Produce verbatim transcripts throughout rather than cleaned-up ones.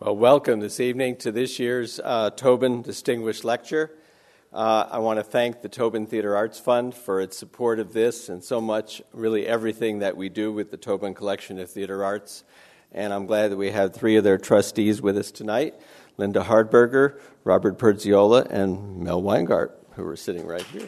Well, welcome this evening to this year's uh, Tobin Distinguished Lecture. Uh, I want to thank the Tobin Theater Arts Fund for its support of this and so much, really everything that we do with the Tobin Collection of Theater Arts. And I'm glad that we have three of their trustees with us tonight, Linda Hardberger, Robert Perziola, and Mel Weingart, who are sitting right here.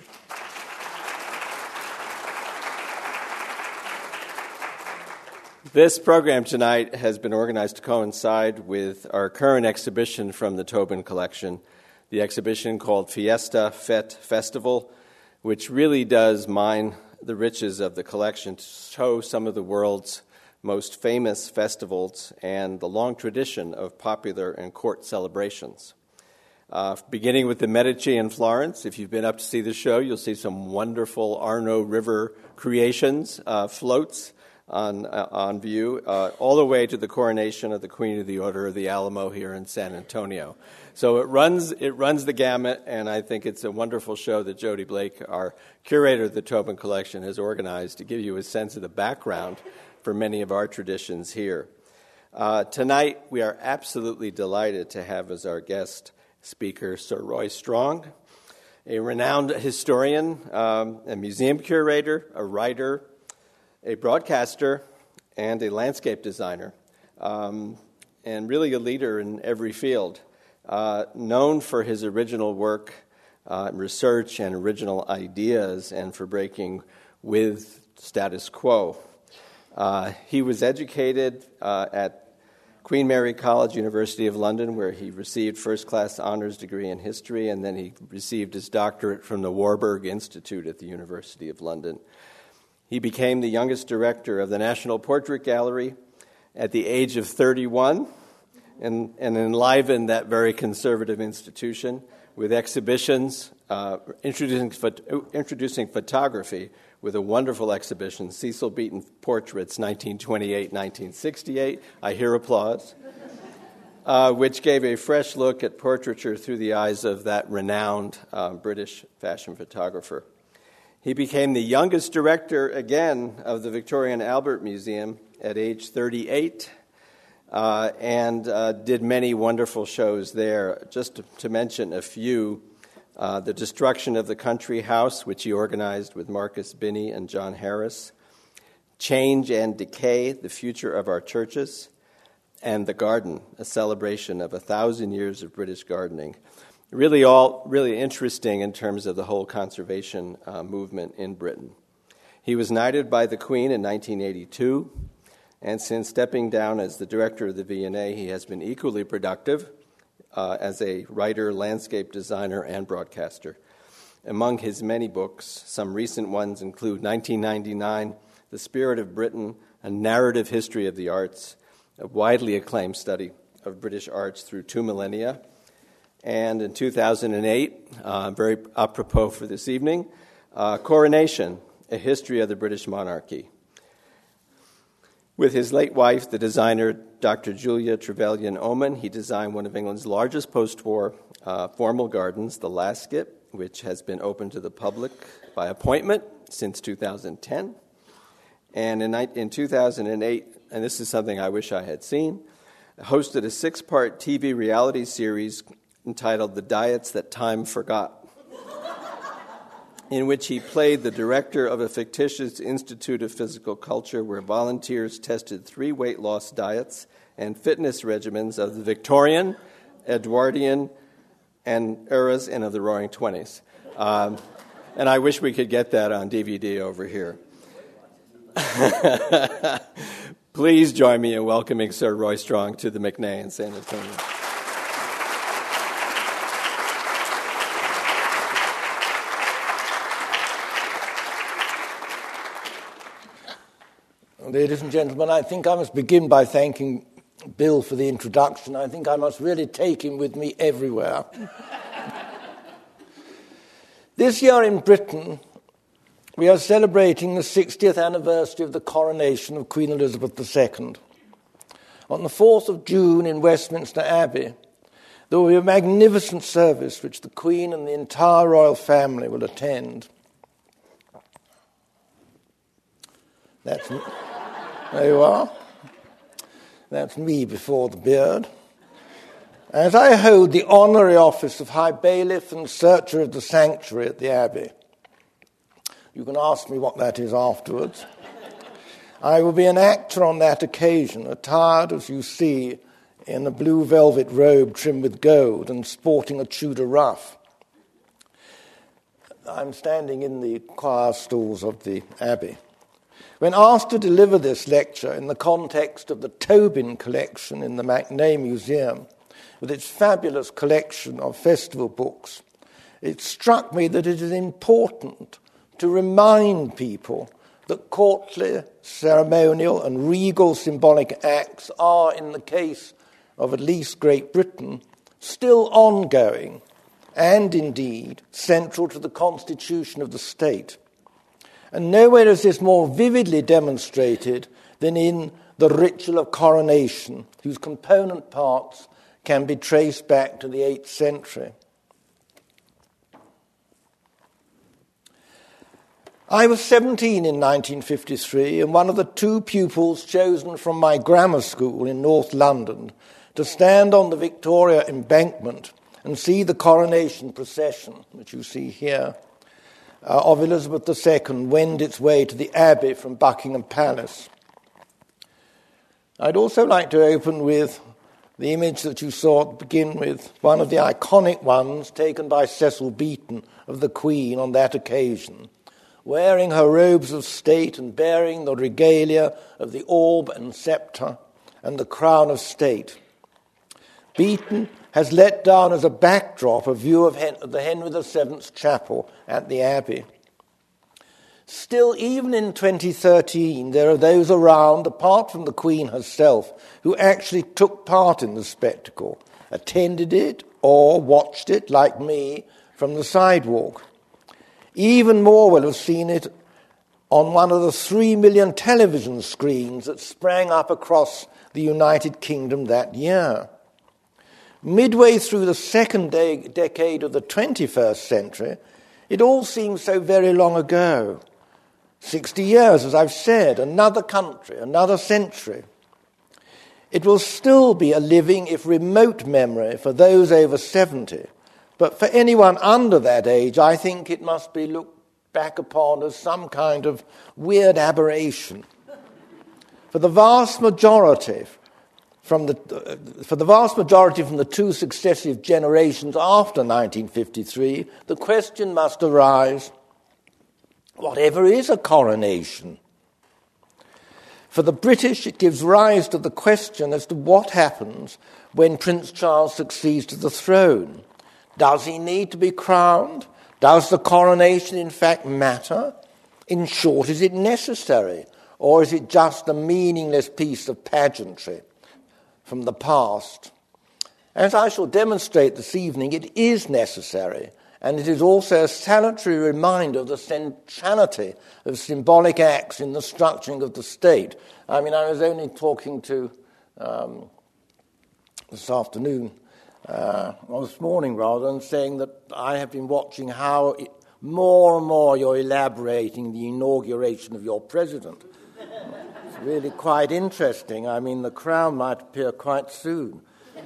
This program tonight has been organized to coincide with our current exhibition from the Tobin Collection, the exhibition called Fiesta Fete Festival, which really does mine the riches of the collection to show some of the world's most famous festivals and the long tradition of popular and court celebrations. Uh, beginning with the Medici in Florence, if you've been up to see the show, you'll see some wonderful Arno River creations, uh, floats, on uh, on view, uh, all the way to the coronation of the Queen of the Order of the Alamo here in San Antonio. So it runs it runs the gamut, and I think it's a wonderful show that Jody Blake, our curator of the Tobin Collection, has organized to give you a sense of the background for many of our traditions here. Uh, tonight, we are absolutely delighted to have as our guest speaker Sir Roy Strong, a renowned historian, um, a museum curator, a writer, a broadcaster, and a landscape designer, um, and really a leader in every field, uh, known for his original work, uh, research, and original ideas, and for breaking with status quo. Uh, he was educated uh, at Queen Mary College, University of London, where he received first-class honors degree in history, and then he received his doctorate from the Warburg Institute at the University of London. He became the youngest director of the National Portrait Gallery at the age of thirty-one and, and enlivened that very conservative institution with exhibitions, uh, introducing, introducing photography with a wonderful exhibition, Cecil Beaton Portraits, nineteen twenty-eight to nineteen sixty-eight. I hear applause. Uh, which gave a fresh look at portraiture through the eyes of that renowned uh, British fashion photographer. He became the youngest director, again, of the Victoria and Albert Museum at age thirty-eight, uh, and uh, did many wonderful shows there. Just to, to mention a few, uh, The Destruction of the Country House, which he organized with Marcus Binney and John Harris, Change and Decay, The Future of Our Churches, and The Garden, a celebration of a thousand years of British gardening. Really all really interesting in terms of the whole conservation uh, movement in Britain. He was knighted by the Queen in nineteen eighty-two, and since stepping down as the director of the V and A, he has been equally productive uh, as a writer, landscape designer, and broadcaster. Among his many books, some recent ones include nineteen ninety-nine, The Spirit of Britain, A Narrative History of the Arts, a widely acclaimed study of British arts through two millennia, and in two thousand eight, uh, very apropos for this evening, uh, Coronation, A History of the British Monarchy. With his late wife, the designer Doctor Julia Trevelyan Oman, he designed one of England's largest post-war uh, formal gardens, the Lasket, which has been open to the public by appointment since two thousand ten. And in, in two thousand eight, and this is something I wish I had seen, hosted a six-part T V reality series entitled The Diets That Time Forgot, in which he played the director of a fictitious Institute of Physical Culture where volunteers tested three weight loss diets and fitness regimens of the Victorian, Edwardian, and eras and of the Roaring Twenties. Um, and I wish we could get that on D V D over here. Please join me in welcoming Sir Roy Strong to the McNay in San Antonio. Ladies and gentlemen, I think I must begin by thanking Bill for the introduction. I think I must really take him with me everywhere. This year in Britain, we are celebrating the sixtieth anniversary of the coronation of Queen Elizabeth the Second. On the fourth of June in Westminster Abbey, there will be a magnificent service which the Queen and the entire royal family will attend. That's There you are. That's me before the beard. as I hold the honorary office of High Bailiff and Searcher of the Sanctuary at the Abbey. You can ask me what that is afterwards. I will be an actor on that occasion, attired, as you see, in a blue velvet robe trimmed with gold and sporting a Tudor ruff. I'm standing in the choir stalls of the Abbey. When asked to deliver this lecture in the context of the Tobin collection in the Macnay Museum, with its fabulous collection of festival books, it struck me that it is important to remind people that courtly, ceremonial and regal symbolic acts are, in the case of at least Great Britain, still ongoing and indeed central to the constitution of the state. And nowhere is this more vividly demonstrated than in the ritual of coronation, whose component parts can be traced back to the eighth century. I was seventeen in nineteen fifty-three and one of the two pupils chosen from my grammar school in North London to stand on the Victoria Embankment and see the coronation procession, which you see here, uh, of Elizabeth the Second wend its way to the Abbey from Buckingham Palace. I'd also like to open with the image that you saw to begin with, one of the iconic ones taken by Cecil Beaton of the Queen on that occasion, wearing her robes of state and bearing the regalia of the orb and sceptre and the crown of state. Beaton has let down as a backdrop a view of Hen- the Henry the Seventh's chapel at the Abbey. Still, even in twenty thirteen, there are those around, apart from the Queen herself, who actually took part in the spectacle, attended it, or watched it, like me, from the sidewalk. Even more will have seen it on one of the three million television screens that sprang up across the United Kingdom that year. Midway through the second de- decade of the twenty-first century, it all seems so very long ago. Sixty years, as I've said, another country, another century. It will still be a living, if remote, memory for those over seventy. But for anyone under that age, I think it must be looked back upon as some kind of weird aberration. For the vast majority, from the uh, for the vast majority from the two successive generations after nineteen fifty-three, the question must arise: whatever is a coronation? For the British, it gives rise to the question as to what happens when Prince Charles succeeds to the throne. Does he need to be crowned? Does the coronation in fact matter? In short, is it necessary? Or is it just a meaningless piece of pageantry from the past? As I shall demonstrate this evening, it is necessary, and it is also a salutary reminder of the centrality of symbolic acts in the structuring of the state. I mean, I was only talking to, um, this afternoon, Uh, well, this morning rather, and saying that I have been watching how it, more and more you're elaborating the inauguration of your president. It's really quite interesting. I mean, the crown might appear quite soon.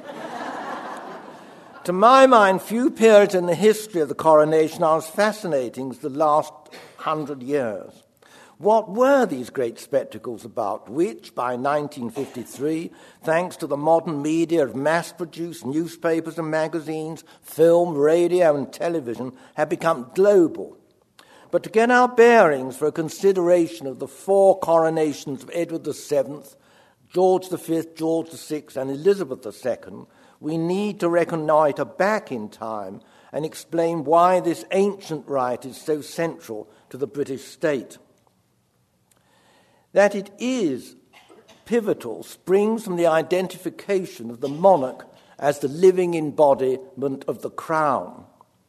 To my mind, few periods in the history of the coronation are as fascinating as the last hundred years. What were these great spectacles about, which, by nineteen fifty-three, thanks to the modern media of mass-produced newspapers and magazines, film, radio and television, have become global? But to get our bearings for a consideration of the four coronations of Edward the Seventh, George the Fifth, George the Sixth and Elizabeth the Second, we need to reconnoitre back in time and explain why this ancient rite is so central to the British state. That it is pivotal springs from the identification of the monarch as the living embodiment of the crown.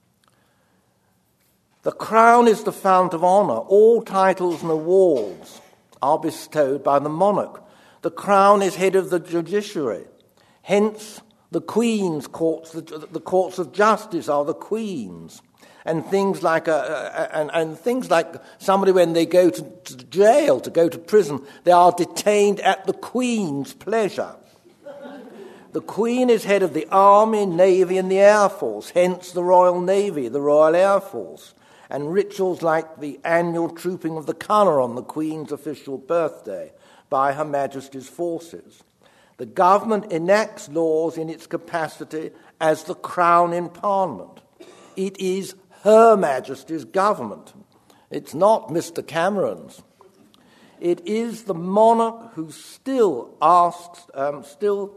The crown is the fount of honour. All titles and awards are bestowed by the monarch. The crown is head of the judiciary. Hence, the Queen's courts, the, the courts of justice are the Queen's. And things like a, a, and, and things like somebody when they go to, to jail, to go to prison, they are detained at the Queen's pleasure. The Queen is head of the Army, Navy and the Air Force, hence the Royal Navy, the Royal Air Force, and rituals like the annual trooping of the colour on the Queen's official birthday by Her Majesty's forces. The government enacts laws in its capacity as the Crown in Parliament. It is Her Majesty's government. It's not Mister Cameron's. It is the monarch who still asks, um, still,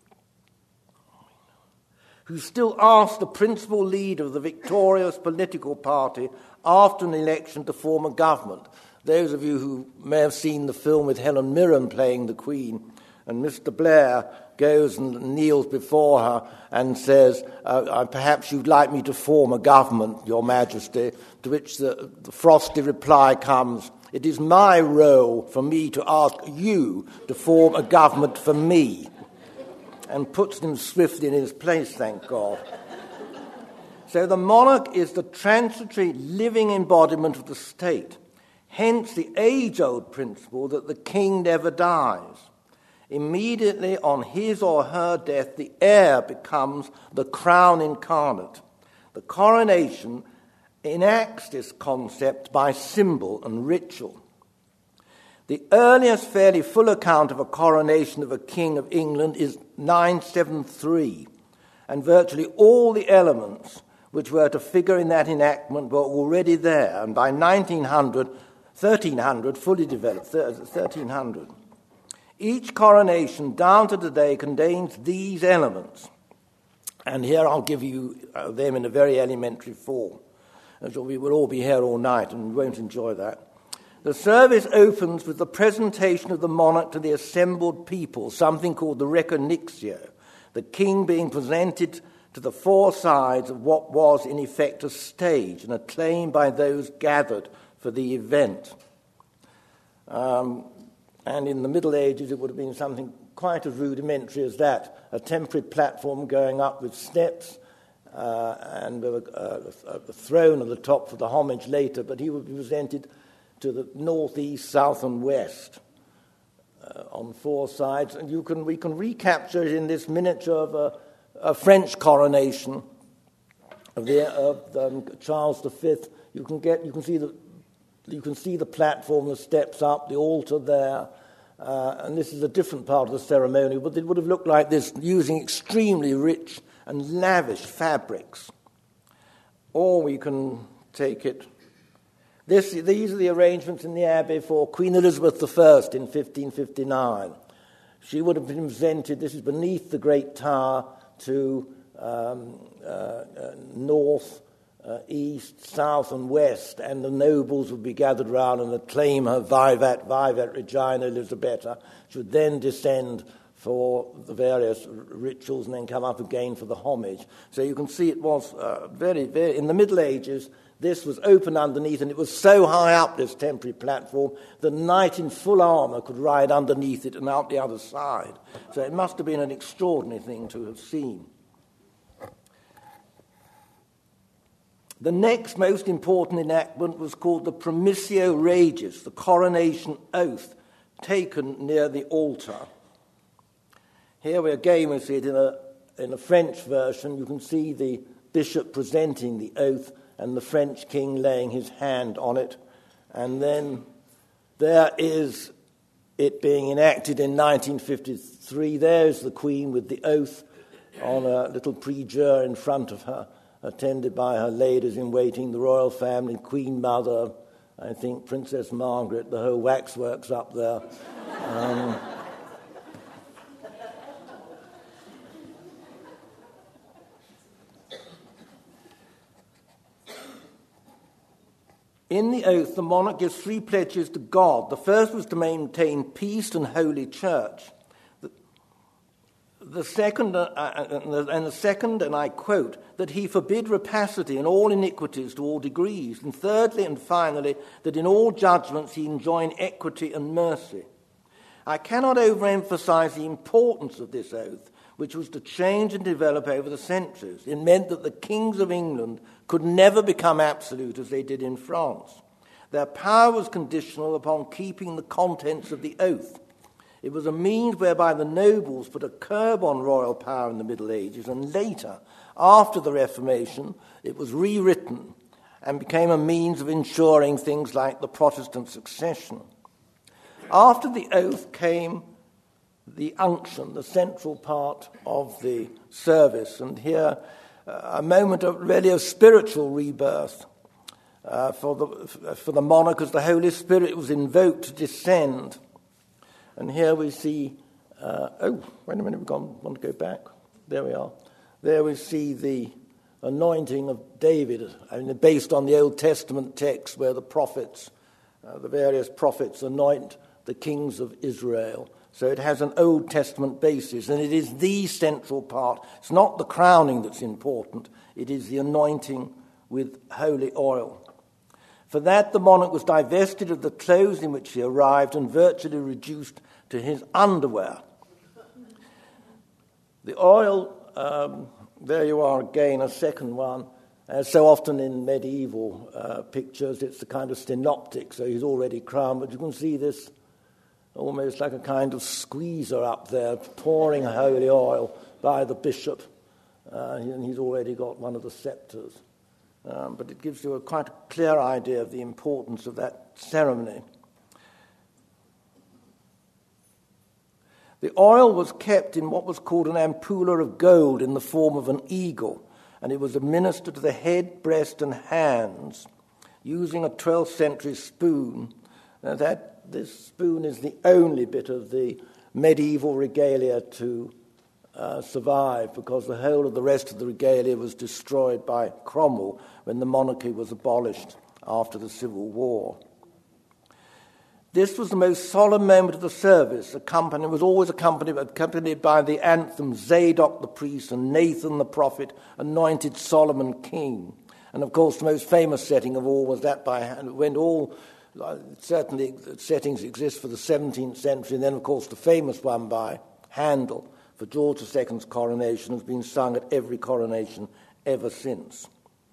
who still asks the principal leader of the victorious political party after an election to form a government. Those of you who may have seen the film with Helen Mirren playing the Queen, and Mister Blair goes and kneels before her and says, uh, perhaps you'd like me to form a government, Your Majesty, to which the, the frosty reply comes, it is my role for me to ask you to form a government for me, and puts him swiftly in his place, thank God. So the monarch is the transitory living embodiment of the state, hence the age-old principle that the king never dies. Immediately on his or her death, the heir becomes the crown incarnate. The coronation enacts this concept by symbol and ritual. The earliest fairly full account of a coronation of a king of England is nine seventy-three, and virtually all the elements which were to figure in that enactment were already there, and by nineteen hundred, thirteen hundred, fully developed, thirteen hundred. Each coronation down to today contains these elements, and here I'll give you uh, them in a very elementary form. We will all be here all night and we won't enjoy that. The service opens with the presentation of the monarch to the assembled people, something called the recognition, the king being presented to the four sides of what was in effect a stage and acclaimed by those gathered for the event. Um, and in the Middle Ages it would have been something quite as rudimentary as that, a temporary platform going up with steps, Uh, and with a, a, a throne at the top for the homage later, but he would be presented to the north, east, south, and west uh, on four sides. And you can we can recapture it in this miniature of a, a French coronation of the of um, Charles the Fifth. You can get you can see the you can see the platform, the steps up, the altar there. Uh, and this is a different part of the ceremony, but it would have looked like this, using extremely rich and lavish fabrics. Or we can take it. This, these are the arrangements in the Abbey for Queen Elizabeth the First in fifteen fifty-nine. She would have been presented, this is beneath the Great Tower, to um, uh, uh, north, uh, east, south and west, and the nobles would be gathered round and acclaim her Vivat, Vivat Regina Elisabetta. She would then descend for the various rituals and then come up again for the homage. So you can see it was uh, very, very, in the Middle Ages, this was open underneath, and it was so high up, this temporary platform, the knight in full armour could ride underneath it and out the other side. So it must have been an extraordinary thing to have seen. The next most important enactment was called the Promissio Regis, the coronation oath, taken near the altar. Here we again we see it in a, in a French version. You can see the bishop presenting the oath and the French king laying his hand on it. And then there is it being enacted in nineteen fifty-three. There's the Queen with the oath on a little prie-dieu in front of her, attended by her ladies-in-waiting, the royal family, Queen Mother, I think Princess Margaret, the whole waxworks up there. Um, In the oath, the monarch gives three pledges to God. The first was to maintain peace and holy church. The, the second, uh, and the second, and I quote, that he forbid rapacity and all iniquities to all degrees. And thirdly and finally, that in all judgments he enjoin equity and mercy. I cannot overemphasize the importance of this oath, which was to change and develop over the centuries. It meant that the kings of England could never become absolute as they did in France. Their power was conditional upon keeping the contents of the oath. It was a means whereby the nobles put a curb on royal power in the Middle Ages, and later, after the Reformation, it was rewritten and became a means of ensuring things like the Protestant succession. After the oath came the unction, the central part of the service, and here uh, a moment of really of spiritual rebirth uh, for the for the monarch, as the Holy Spirit was invoked to descend. And here we see, uh, oh, wait a minute, we've gone, want to go back. There we are. There we see the anointing of David, I mean, based on the Old Testament text where the prophets, uh, the various prophets anoint the kings of Israel. So it has an Old Testament basis, and it is the central part. It's not the crowning that's important. It is the anointing with holy oil. For that, the monarch was divested of the clothes in which he arrived and virtually reduced to his underwear. The oil, um, there you are again, a second one. As so often in medieval uh, pictures, it's the kind of synoptic, so he's already crowned, but you can see this almost like a kind of squeezer up there, pouring holy oil by the bishop, uh, and he's already got one of the scepters. Um, but it gives you a quite a clear idea of the importance of that ceremony. The oil was kept in what was called an ampulla of gold in the form of an eagle, and it was administered to the head, breast, and hands using a twelfth century spoon. Now that this spoon is the only bit of the medieval regalia to uh, survive, because the whole of the rest of the regalia was destroyed by Cromwell when the monarchy was abolished after the Civil War. This was the most solemn moment of the service. Accompanied, it was always accompanied, accompanied by the anthem, Zadok the priest and Nathan the prophet anointed Solomon king. And of course the most famous setting of all was that by when all, certainly settings exist for the seventeenth century, and then of course the famous one by Handel for George the Second's coronation has been sung at every coronation ever since.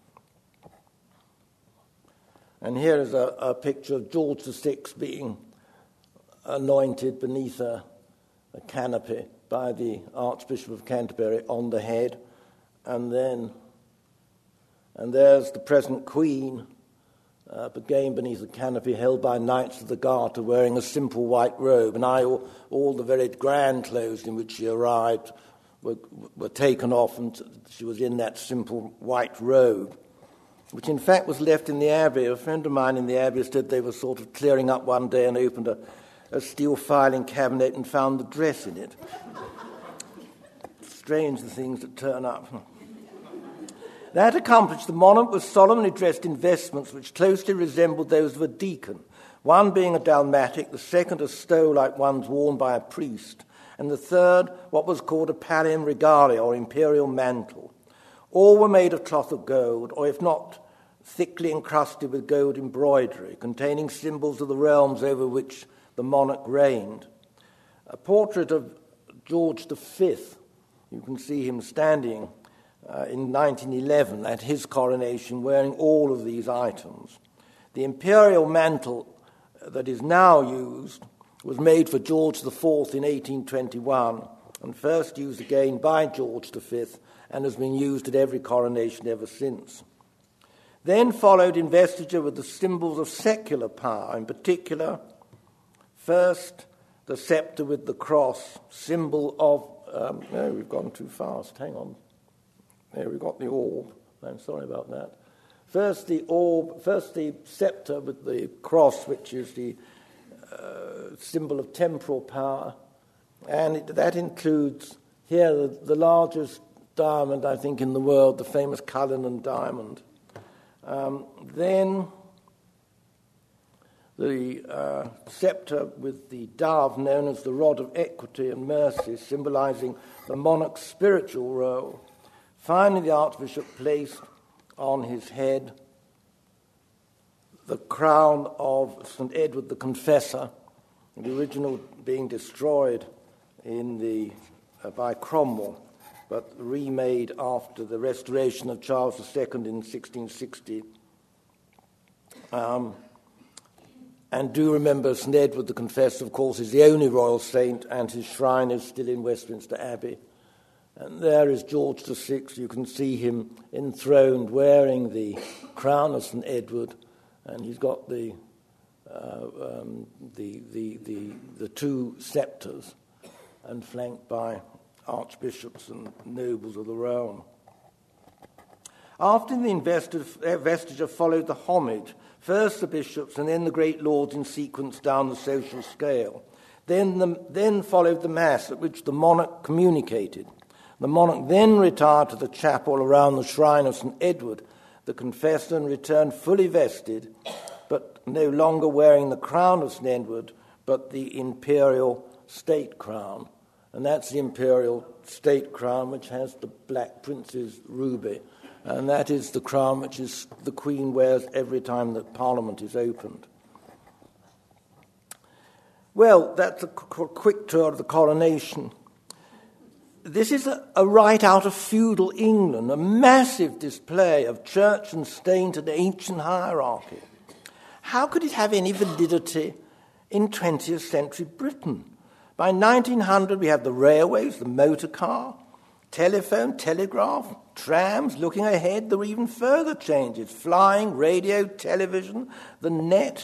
And here is a, a picture of George the Sixth being anointed beneath a, a canopy by the Archbishop of Canterbury on the head. And then, and there's the present Queen, uh, again beneath the canopy, held by Knights of the Garter, wearing a simple white robe. And I, all, all the very grand clothes in which she arrived were, were taken off, and she was in that simple white robe, which in fact was left in the Abbey. A friend of mine in the Abbey said they were sort of clearing up one day and opened a, a steel filing cabinet and found the dress in it. Strange the things that turn up. That accomplished, the monarch was solemnly dressed in vestments which closely resembled those of a deacon, one being a dalmatic, the second a stole like ones worn by a priest, and the third what was called a pallium regalia, or imperial mantle. All were made of cloth of gold, or if not, thickly encrusted with gold embroidery, containing symbols of the realms over which the monarch reigned. A portrait of George the Fifth, you can see him standing uh, in nineteen eleven at his coronation wearing all of these items. The imperial mantle that is now used was made for George the Fourth in eighteen twenty-one and first used again by George the Fifth, and has been used at every coronation ever since. Then followed investiture with the symbols of secular power, in particular, first the scepter with the cross, symbol of, um, no, we've gone too fast, hang on. There, we've got the orb. I'm sorry about that. First the orb, first the scepter with the cross, which is the uh, symbol of temporal power, and it, that includes here the, the largest diamond, I think, in the world, the famous Cullinan diamond. Um, then the uh, scepter with the dove, known as the rod of equity and mercy, symbolizing the monarch's spiritual role. Finally, the Archbishop placed on his head the crown of Saint Edward the Confessor, the original being destroyed in the uh, by Cromwell, but remade after the restoration of Charles the Second in sixteen sixty. Um, And do remember Saint Edward the Confessor, of course, is the only royal saint, and his shrine is still in Westminster Abbey. And there is George the Sixth. You can see him enthroned, wearing the crown of Saint Edward, and he's got the uh, um, the, the the the two sceptres, and flanked by archbishops and nobles of the realm. After the investiture followed the homage, first the bishops and then the great lords in sequence down the social scale. Then, the, then followed the mass at which the monarch communicated. The monarch then retired to the chapel around the shrine of Saint Edward, the Confessor, and returned fully vested, but no longer wearing the crown of Saint Edward, but the imperial state crown. And that's the imperial state crown which has the Black Prince's ruby. And that is the crown which is the Queen wears every time that Parliament is opened. Well, that's a qu- quick tour of the coronation. This is a, a right out of feudal England, a massive display of church and state and ancient hierarchy. How could it have any validity in twentieth century Britain? By nineteen hundred, we have the railways, the motor car, telephone, telegraph, trams. Looking ahead, there were even further changes: flying, radio, television, the net,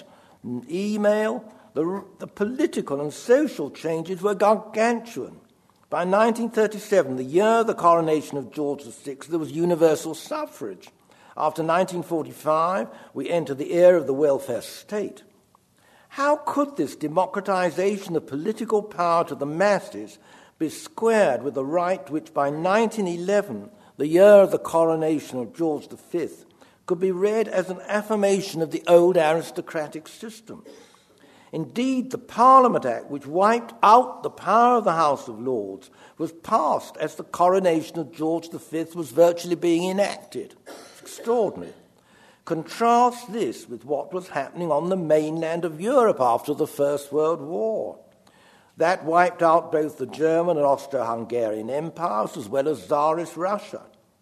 email. The, the political and social changes were gargantuan. By nineteen thirty-seven, the year of the coronation of George the Sixth, there was universal suffrage. After nineteen forty-five, we enter the era of the welfare state. How could this democratization of political power to the masses be squared with the right which by nineteen eleven, the year of the coronation of George the Fifth, could be read as an affirmation of the old aristocratic system? Indeed, the Parliament Act, which wiped out the power of the House of Lords, was passed as the coronation of George the Fifth was virtually being enacted. It's extraordinary. Contrast this with what was happening on the mainland of Europe after the First World War. That wiped out both the German and Austro-Hungarian empires as well as Tsarist Russia.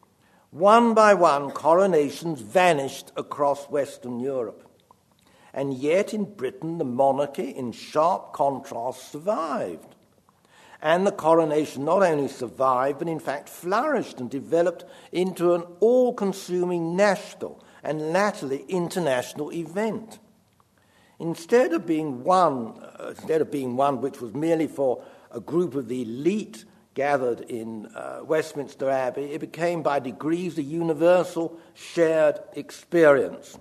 One by one, coronations vanished across Western Europe. And yet in Britain, the monarchy, in sharp contrast, survived. And the coronation not only survived, but in fact flourished and developed into an all-consuming national and latterly international event. Instead of being one, uh, instead of being one which was merely for a group of the elite gathered in uh, Westminster Abbey, it became by degrees a universal shared experience.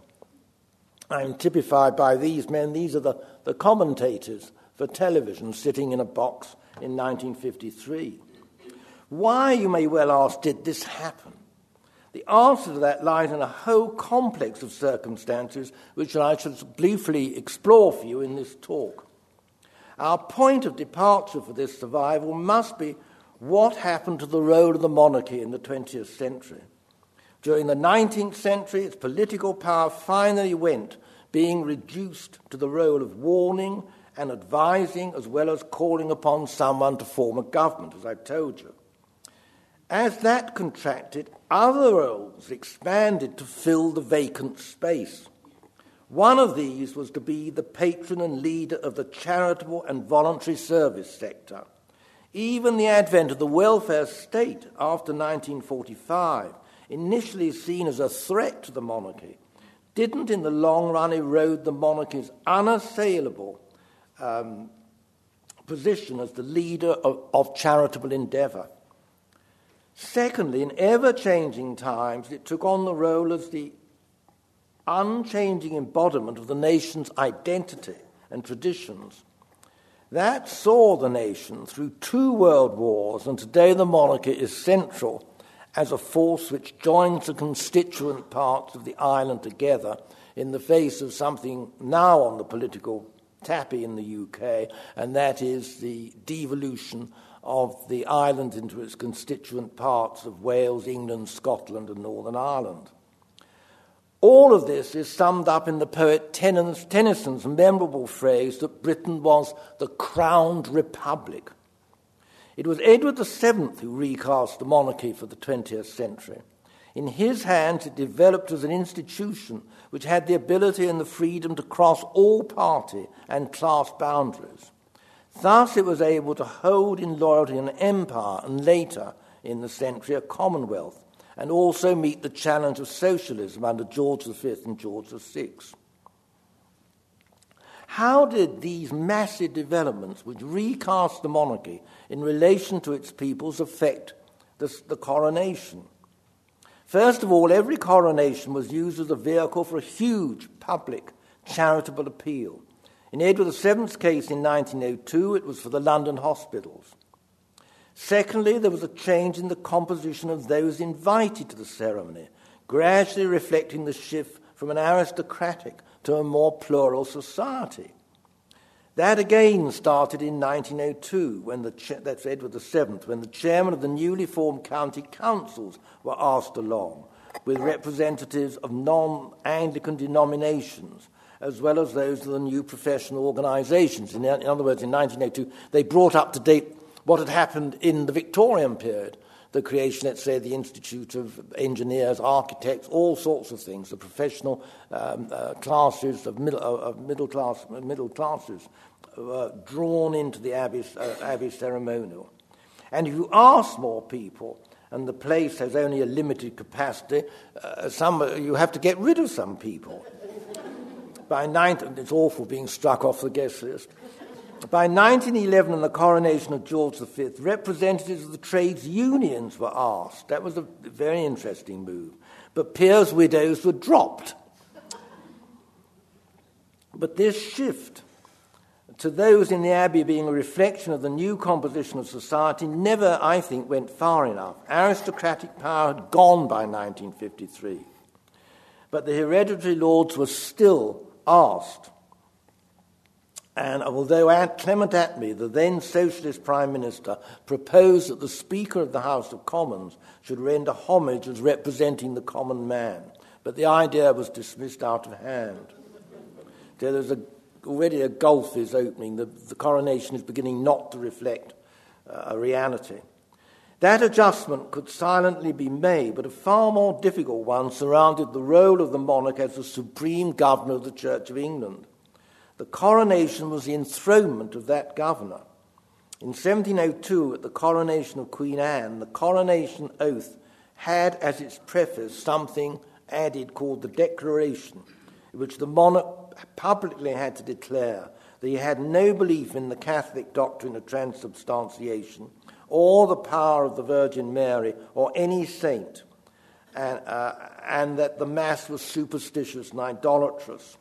I'm typified by these men. These are the, the commentators for television sitting in a box in nineteen fifty-three. Why, you may well ask, did this happen? The answer to that lies in a whole complex of circumstances which I shall briefly explore for you in this talk. Our point of departure for this survival must be what happened to the role of the monarchy in the twentieth century. During the nineteenth century, its political power finally went, being reduced to the role of warning and advising, as well as calling upon someone to form a government, as I've told you. As that contracted, other roles expanded to fill the vacant space. One of these was to be the patron and leader of the charitable and voluntary service sector. Even the advent of the welfare state after nineteen forty-five, initially seen as a threat to the monarchy, didn't in the long run erode the monarchy's unassailable um, position as the leader of, of charitable endeavour. Secondly, in ever-changing times, it took on the role as the unchanging embodiment of the nation's identity and traditions. That saw the nation through two world wars, and today the monarchy is central as a force which joins the constituent parts of the island together in the face of something now on the political tapis in the U K, and that is the devolution of the island into its constituent parts of Wales, England, Scotland, and Northern Ireland. All of this is summed up in the poet Tennyson's memorable phrase that Britain was the crowned republic. It was Edward the Seventh who recast the monarchy for the twentieth century. In his hands, it developed as an institution which had the ability and the freedom to cross all party and class boundaries. Thus, it was able to hold in loyalty an empire and later, in the century, a commonwealth, and also meet the challenge of socialism under George the Fifth and George the Sixth. How did these massive developments, which recast the monarchy in relation to its peoples, affect the, the coronation? First of all, every coronation was used as a vehicle for a huge public charitable appeal. In Edward the Seventh's case in nineteen oh two, it was for the London hospitals. Secondly, there was a change in the composition of those invited to the ceremony, gradually reflecting the shift from an aristocratic to a more plural society. That again started in nineteen oh two, when the cha- that's Edward the Seventh, when the chairman of the newly formed county councils were asked along, with representatives of non-Anglican denominations, as well as those of the new professional organisations. In, in other words, in nineteen oh two, they brought up to date what had happened in the Victorian period, the creation, let's say, of the Institute of Engineers, Architects, all sorts of things, the professional um, uh, classes of middle, uh, of middle class, middle classes uh, drawn into the Abbey, uh, Abbey ceremonial. And if you ask more people, and the place has only a limited capacity, uh, some you have to get rid of some people. By nineteen, it's awful being struck off the guest list. By nineteen eleven and the coronation of George the Fifth, representatives of the trades unions were asked. That was a very interesting move. But peers' widows were dropped. But this shift to those in the Abbey being a reflection of the new composition of society never, I think, went far enough. Aristocratic power had gone by nineteen fifty-three. But the hereditary lords were still asked. And although Clement Attlee, the then Socialist Prime Minister, proposed that the Speaker of the House of Commons should render homage as representing the common man, but the idea was dismissed out of hand. So there's a, already a gulf is opening. The, the coronation is beginning not to reflect uh, a reality. That adjustment could silently be made, but a far more difficult one surrounded the role of the monarch as the supreme governor of the Church of England. The coronation was the enthronement of that governor. In seventeen oh two, at the coronation of Queen Anne, the coronation oath had as its preface something added called the Declaration, in which the monarch publicly had to declare that he had no belief in the Catholic doctrine of transubstantiation or the power of the Virgin Mary or any saint, and, uh, and that the Mass was superstitious and idolatrous.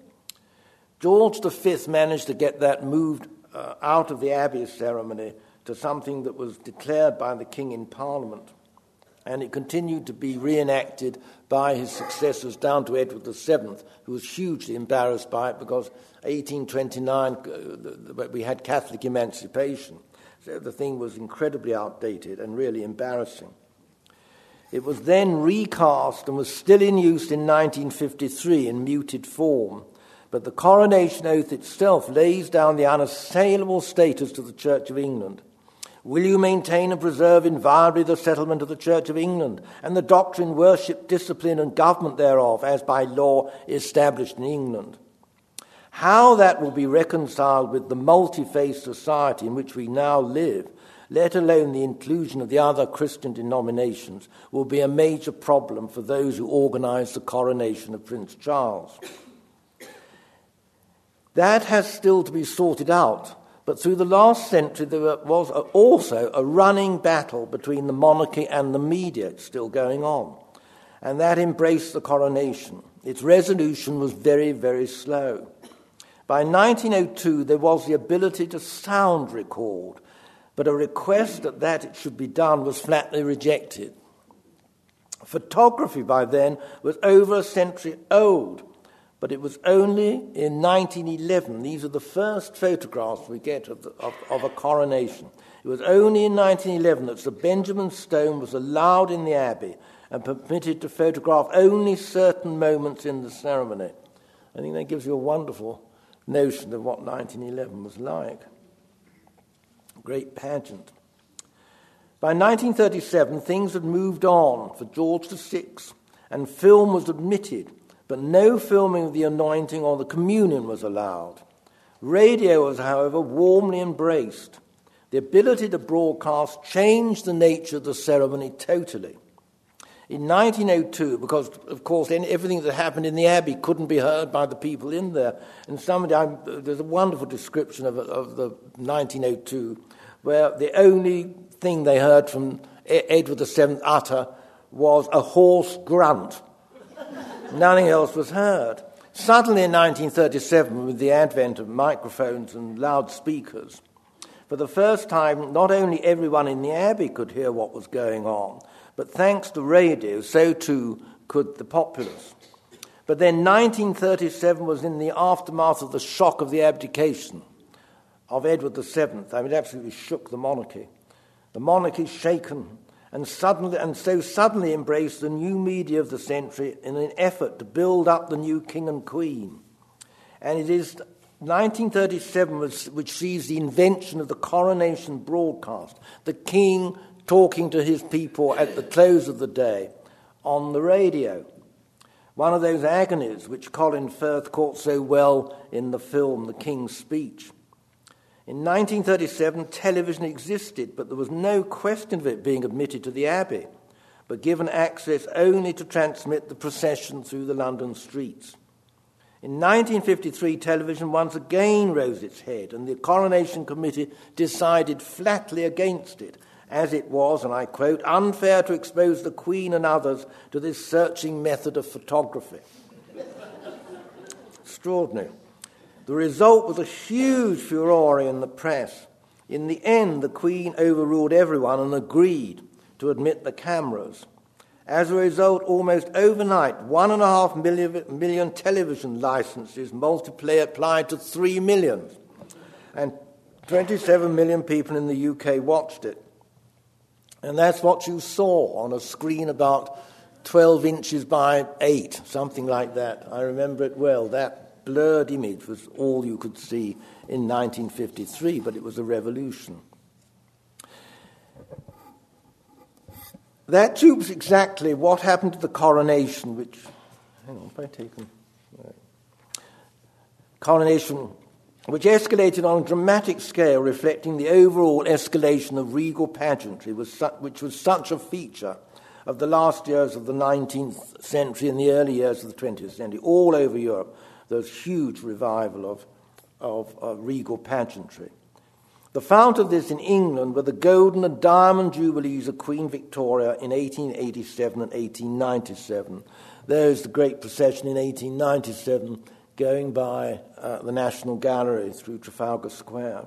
George the Fifth managed to get that moved uh, out of the Abbey ceremony to something that was declared by the King in Parliament, and it continued to be reenacted by his successors down to Edward the Seventh, who was hugely embarrassed by it because eighteen twenty-nine uh, we had Catholic emancipation, so the thing was incredibly outdated and really embarrassing. It was then recast and was still in use in nineteen fifty-three in muted form. But the coronation oath itself lays down the unassailable status to the Church of England. Will you maintain and preserve inviolably the settlement of the Church of England and the doctrine, worship, discipline, and government thereof, as by law established in England? How that will be reconciled with the multi-faith society in which we now live, let alone the inclusion of the other Christian denominations, will be a major problem for those who organise the coronation of Prince Charles. That has still to be sorted out, but through the last century there was also a running battle between the monarchy and the media still going on, and that embraced the coronation. Its resolution was very, very slow. By nineteen oh two there was the ability to sound record, but a request that, that it should be done was flatly rejected. Photography by then was over a century old, but it was only in nineteen eleven, these are the first photographs we get of, the, of, of a coronation. It was only in nineteen eleven that Sir Benjamin Stone was allowed in the Abbey and permitted to photograph only certain moments in the ceremony. I think that gives you a wonderful notion of what nineteen eleven was like. Great pageant. By nineteen thirty-seven, things had moved on for George the Sixth, and film was admitted, but no filming of the anointing or the communion was allowed. Radio was, however, warmly embraced. The ability to broadcast changed the nature of the ceremony totally. In nineteen oh two, because, of course, everything that happened in the Abbey couldn't be heard by the people in there, and somebody, I, there's a wonderful description of, of the nineteen oh two, where the only thing they heard from Edward the Seventh utter was a hoarse grunt. Nothing else was heard. Suddenly in nineteen thirty-seven, with the advent of microphones and loudspeakers, for the first time, not only everyone in the Abbey could hear what was going on, but thanks to radio, so too could the populace. But then nineteen thirty-seven was in the aftermath of the shock of the abdication of Edward the Seventh. I mean, it absolutely shook the monarchy. The monarchy shaken, and suddenly, and so suddenly embraced the new media of the century in an effort to build up the new king and queen. And it is nineteen thirty-seven which sees the invention of the coronation broadcast, the king talking to his people at the close of the day on the radio. One of those agonies which Colin Firth caught so well in the film The King's Speech. In nineteen thirty-seven, television existed, but there was no question of it being admitted to the Abbey, but given access only to transmit the procession through the London streets. In nineteen fifty-three, television once again rose its head, and the Coronation Committee decided flatly against it, as it was, and I quote, unfair to expose the Queen and others to this searching method of photography. Extraordinary. The result was a huge furore in the press. In the end, the Queen overruled everyone and agreed to admit the cameras. As a result, almost overnight, one and a half million, million television licenses multiplied to three million, and twenty-seven million people in the U K watched it. And that's what you saw on a screen about twelve inches by eight, something like that. I remember it well. That blurred image was all you could see in nineteen fifty-three, but it was a revolution. That too was exactly what happened to the coronation, which, hang on, if I take them, right. coronation, which escalated on a dramatic scale, reflecting the overall escalation of regal pageantry, was su- which was such a feature of the last years of the nineteenth century and the early years of the twentieth century. All over Europe, there was huge revival of, of, of regal pageantry. The fount of this in England were the golden and diamond jubilees of Queen Victoria in eighteen eighty-seven and eighteen ninety-seven. There is the great procession in eighteen ninety-seven going by uh, the National Gallery through Trafalgar Square.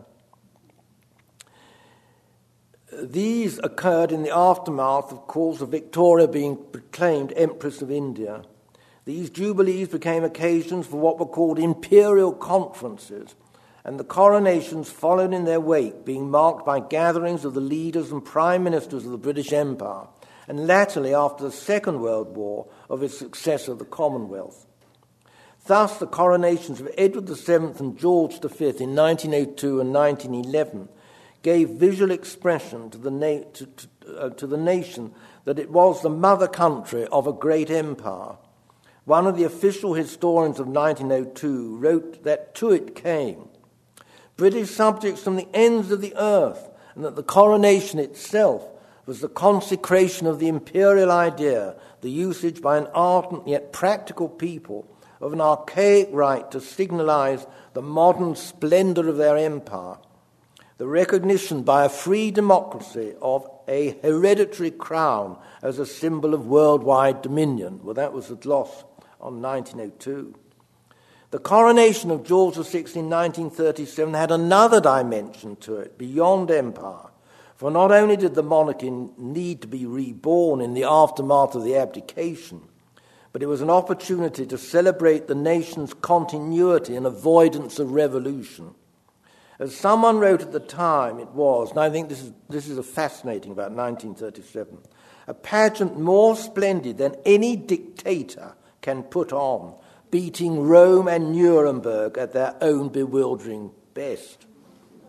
These occurred in the aftermath, of course, of Victoria being proclaimed Empress of India. These jubilees became occasions for what were called imperial conferences, and the coronations followed in their wake, being marked by gatherings of the leaders and prime ministers of the British Empire, and latterly, after the Second World War, of its successor, the Commonwealth. Thus, the coronations of Edward the Seventh and George the Fifth in nineteen oh two and nineteen eleven gave visual expression to the, na- to, to, uh, to the nation that it was the mother country of a great empire. One of the official historians of nineteen oh two wrote that to it came British subjects from the ends of the earth, and that the coronation itself was the consecration of the imperial idea, the usage by an ardent yet practical people of an archaic right to signalize the modern splendor of their empire, the recognition by a free democracy of a hereditary crown as a symbol of worldwide dominion. Well, that was the gloss on nineteen oh two. The coronation of George the Sixth in nineteen thirty-seven had another dimension to it, beyond empire. For not only did the monarchy need to be reborn in the aftermath of the abdication, but it was an opportunity to celebrate the nation's continuity and avoidance of revolution. As someone wrote at the time, it was, and I think this is, this is a fascinating about nineteen thirty-seven, a pageant more splendid than any dictator can put on, beating Rome and Nuremberg at their own bewildering best.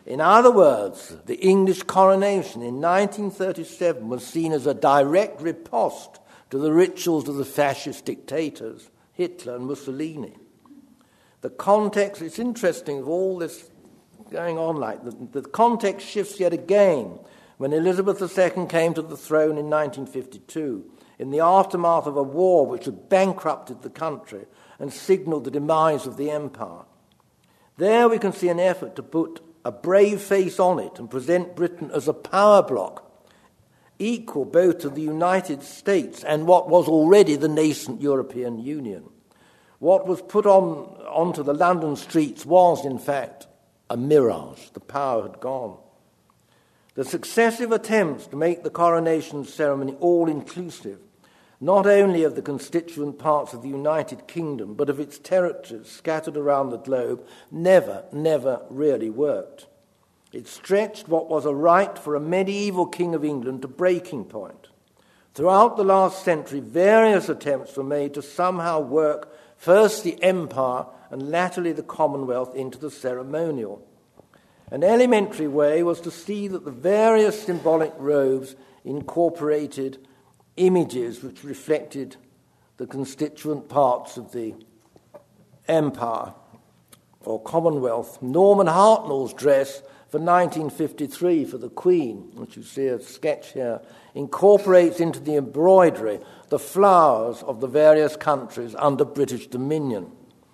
In other words, the English coronation in nineteen thirty-seven was seen as a direct riposte to the rituals of the fascist dictators, Hitler and Mussolini. The context, it's interesting of all this going on like that, the context shifts yet again when Elizabeth the Second came to the throne in nineteen fifty-two, in the aftermath of a war which had bankrupted the country and signalled the demise of the empire. There we can see an effort to put a brave face on it and present Britain as a power bloc, equal both to the United States and what was already the nascent European Union. What was put on onto the London streets was, in fact, a mirage. The power had gone. The successive attempts to make the coronation ceremony all-inclusive, not only of the constituent parts of the United Kingdom, but of its territories scattered around the globe, never, never really worked. It stretched what was a right for a medieval king of England to breaking point. Throughout the last century, various attempts were made to somehow work first the empire and latterly the Commonwealth into the ceremonial. An elementary way was to see that the various symbolic robes incorporated images which reflected the constituent parts of the empire or Commonwealth. Norman Hartnell's dress for nineteen fifty-three for the Queen, which you see a sketch here, incorporates into the embroidery the flowers of the various countries under British dominion.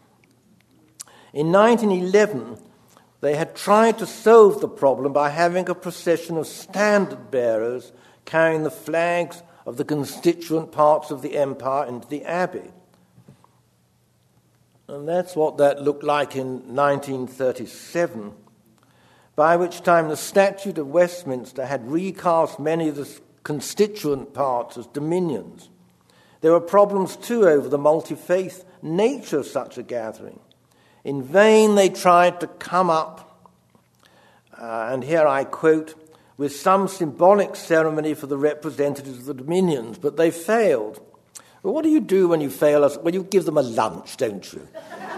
In nineteen eleven, they had tried to solve the problem by having a procession of standard bearers carrying the flags of the constituent parts of the empire into the Abbey. And that's what that looked like in nineteen thirty-seven, by which time the Statute of Westminster had recast many of the constituent parts as dominions. There were problems, too, over the multi-faith nature of such a gathering. In vain they tried to come up, uh, and here I quote, with some symbolic ceremony for the representatives of the dominions, but they failed. Well, what do you do when you fail? Well, you give them a lunch, don't you?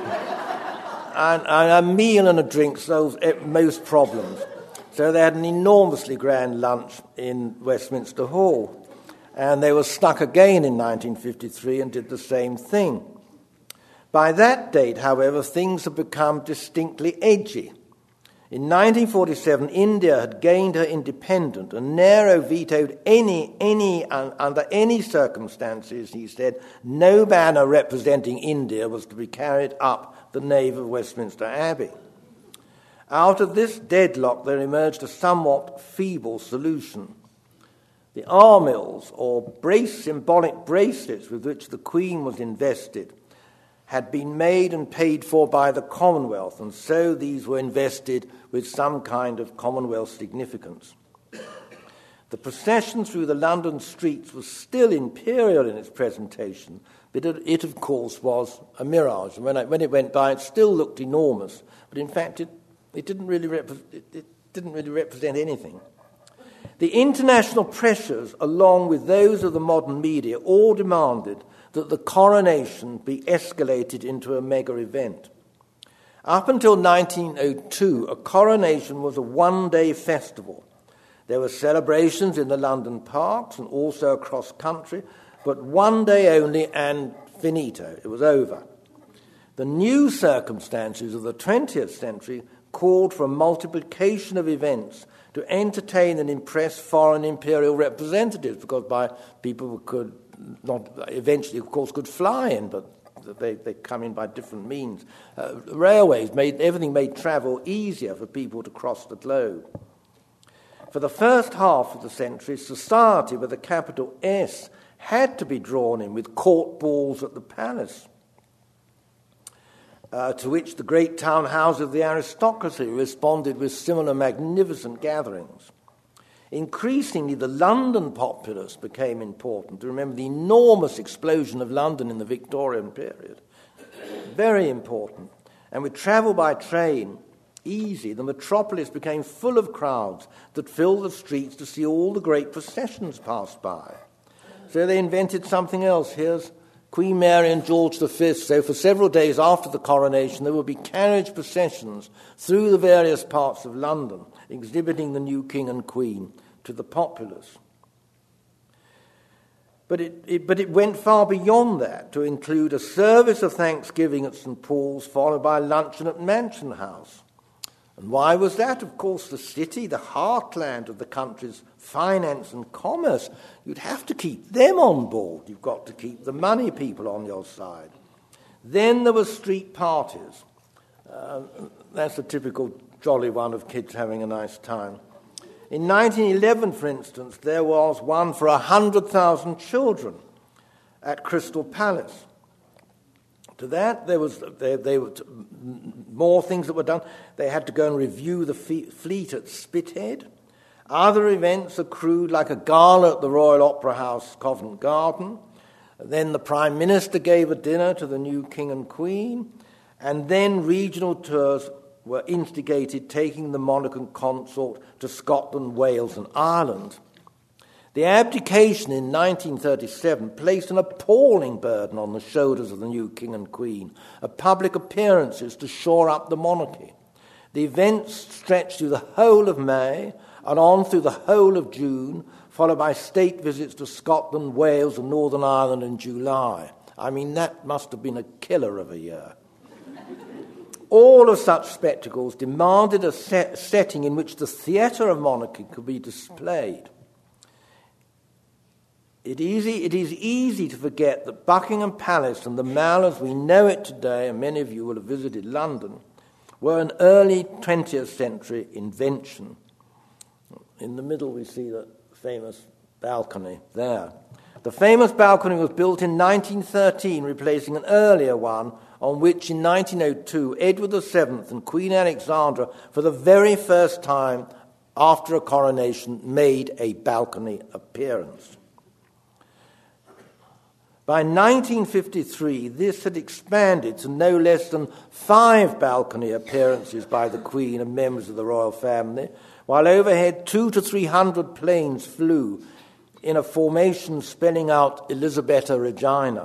and, and a meal and a drink solves most problems. So they had an enormously grand lunch in Westminster Hall, and they were stuck again in nineteen fifty-three and did the same thing. By that date, however, things had become distinctly edgy. In nineteen forty-seven, India had gained her independence, and Nehru vetoed any, any, uh, under any circumstances, he said, no banner representing India was to be carried up the nave of Westminster Abbey. Out of this deadlock, there emerged a somewhat feeble solution. The armills, or brace, symbolic bracelets with which the Queen was invested, had been made and paid for by the Commonwealth, and so these were invested with some kind of Commonwealth significance. The procession through the London streets was still imperial in its presentation, but it, it of course, was a mirage. And when, I, when it went by, it still looked enormous, but in fact it, it, didn't really repre- it, it didn't really represent anything. The international pressures, along with those of the modern media, all demanded that the coronation be escalated into a mega event. Up until nineteen oh two, a coronation was a one-day festival. There were celebrations in the London parks and also across country, but one day only and finito, it was over. The new circumstances of the twentieth century called for a multiplication of events to entertain and impress foreign imperial representatives, because by people could not eventually, of course, could fly in, but they, they come in by different means. Uh, railways made everything made travel easier for people to cross the globe. For the first half of the century, society with a capital S had to be drawn in with court balls at the palace, uh, to which the great town houses of the aristocracy responded with similar magnificent gatherings. Increasingly, the London populace became important. To remember the enormous explosion of London in the Victorian period. Very important. And with travel by train easy, the metropolis became full of crowds that filled the streets to see all the great processions pass by. So they invented something else. Here's Queen Mary and George the Fifth. So for several days after the coronation, there will be carriage processions through the various parts of London, exhibiting the new king and queen to the populace. But it, it, but it went far beyond that to include a service of thanksgiving at St Paul's, followed by a luncheon at Mansion House. And why was that? Of course, the city, the heartland of the country's finance and commerce, you'd have to keep them on board. You've got to keep the money people on your side. Then there were street parties. Uh, that's a typical jolly one of kids having a nice time. In nineteen eleven, for instance, there was one for one hundred thousand children at Crystal Palace. To that, there was there, there were more things that were done. They had to go and review the fleet at Spithead. Other events accrued, like a gala at the Royal Opera House, Covent Garden. Then the Prime Minister gave a dinner to the new King and Queen. And then regional tours were instigated, taking the monarch and consort to Scotland, Wales and Ireland. The abdication in nineteen thirty-seven placed an appalling burden on the shoulders of the new King and Queen of public appearances to shore up the monarchy. The events stretched through the whole of May and on through the whole of June, followed by state visits to Scotland, Wales and Northern Ireland in July. I mean, that must have been a killer of a year. All of such spectacles demanded a set setting in which the theatre of monarchy could be displayed. It, easy, it is easy to forget that Buckingham Palace and the Mall as we know it today, and many of you will have visited London, were an early twentieth century invention. In the middle we see the famous balcony there. The famous balcony was built in nineteen thirteen, replacing an earlier one on which in nineteen oh two Edward the Seventh and Queen Alexandra, for the very first time after a coronation, made a balcony appearance. By nineteen fifty-three, this had expanded to no less than five balcony appearances by the Queen and members of the royal family, while overhead two to three hundred planes flew in a formation spelling out Elisabetta Regina.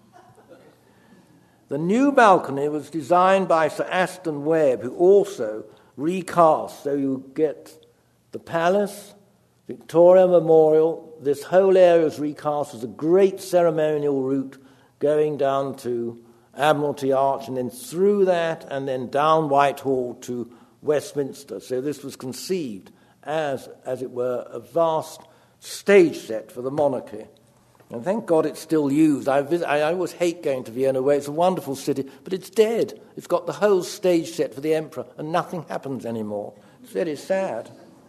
The new balcony was designed by Sir Aston Webb, who also recast, so you get the palace, Victoria Memorial. This whole area is recast as a great ceremonial route going down to Admiralty Arch and then through that and then down Whitehall to Westminster. So this was conceived as, as it were, a vast stage set for the monarchy. And thank God it's still used. I, visit, I always hate going to Vienna, where it's a wonderful city, but it's dead. It's got the whole stage set for the emperor, and nothing happens anymore. It's very sad.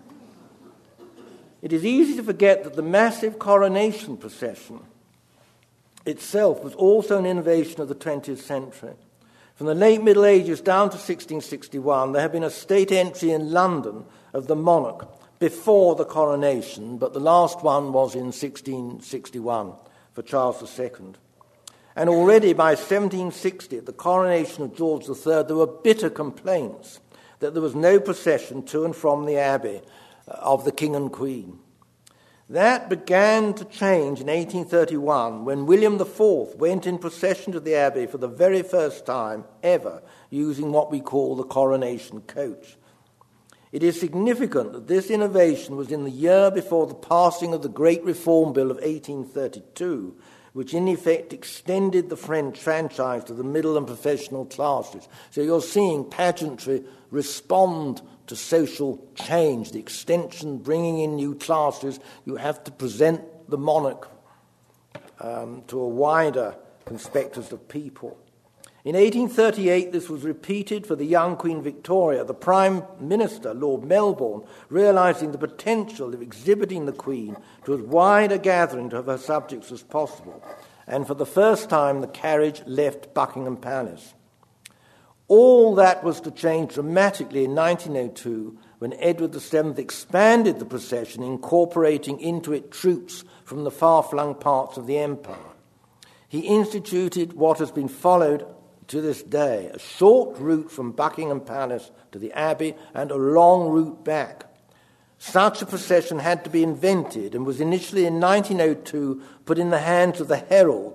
It is easy to forget that the massive coronation procession itself was also an innovation of the twentieth century. From the late Middle Ages down to sixteen sixty-one, there had been a state entry in London of the monarch before the coronation, but the last one was in sixteen sixty-one for Charles the Second. And already by seventeen sixty, at the coronation of George the Third, there were bitter complaints that there was no procession to and from the Abbey of the King and Queen. That began to change in eighteen thirty-one when William the Fourth went in procession to the Abbey for the very first time ever, using what we call the coronation coach. It is significant that this innovation was in the year before the passing of the Great Reform Bill of eighteen thirty-two, which in effect extended the French franchise to the middle and professional classes. So you're seeing pageantry respond to social change, the extension, bringing in new classes. You have to present the monarch um, to a wider conspectus of people. In eighteen thirty-eight, this was repeated for the young Queen Victoria. The Prime Minister, Lord Melbourne, realising the potential of exhibiting the Queen to as wide a gathering of her subjects as possible. And for the first time, the carriage left Buckingham Palace. All that was to change dramatically in nineteen oh two, when Edward the Seventh expanded the procession, incorporating into it troops from the far-flung parts of the empire. He instituted what has been followed to this day, a short route from Buckingham Palace to the Abbey and a long route back. Such a procession had to be invented and was initially in nineteen oh two put in the hands of the heralds,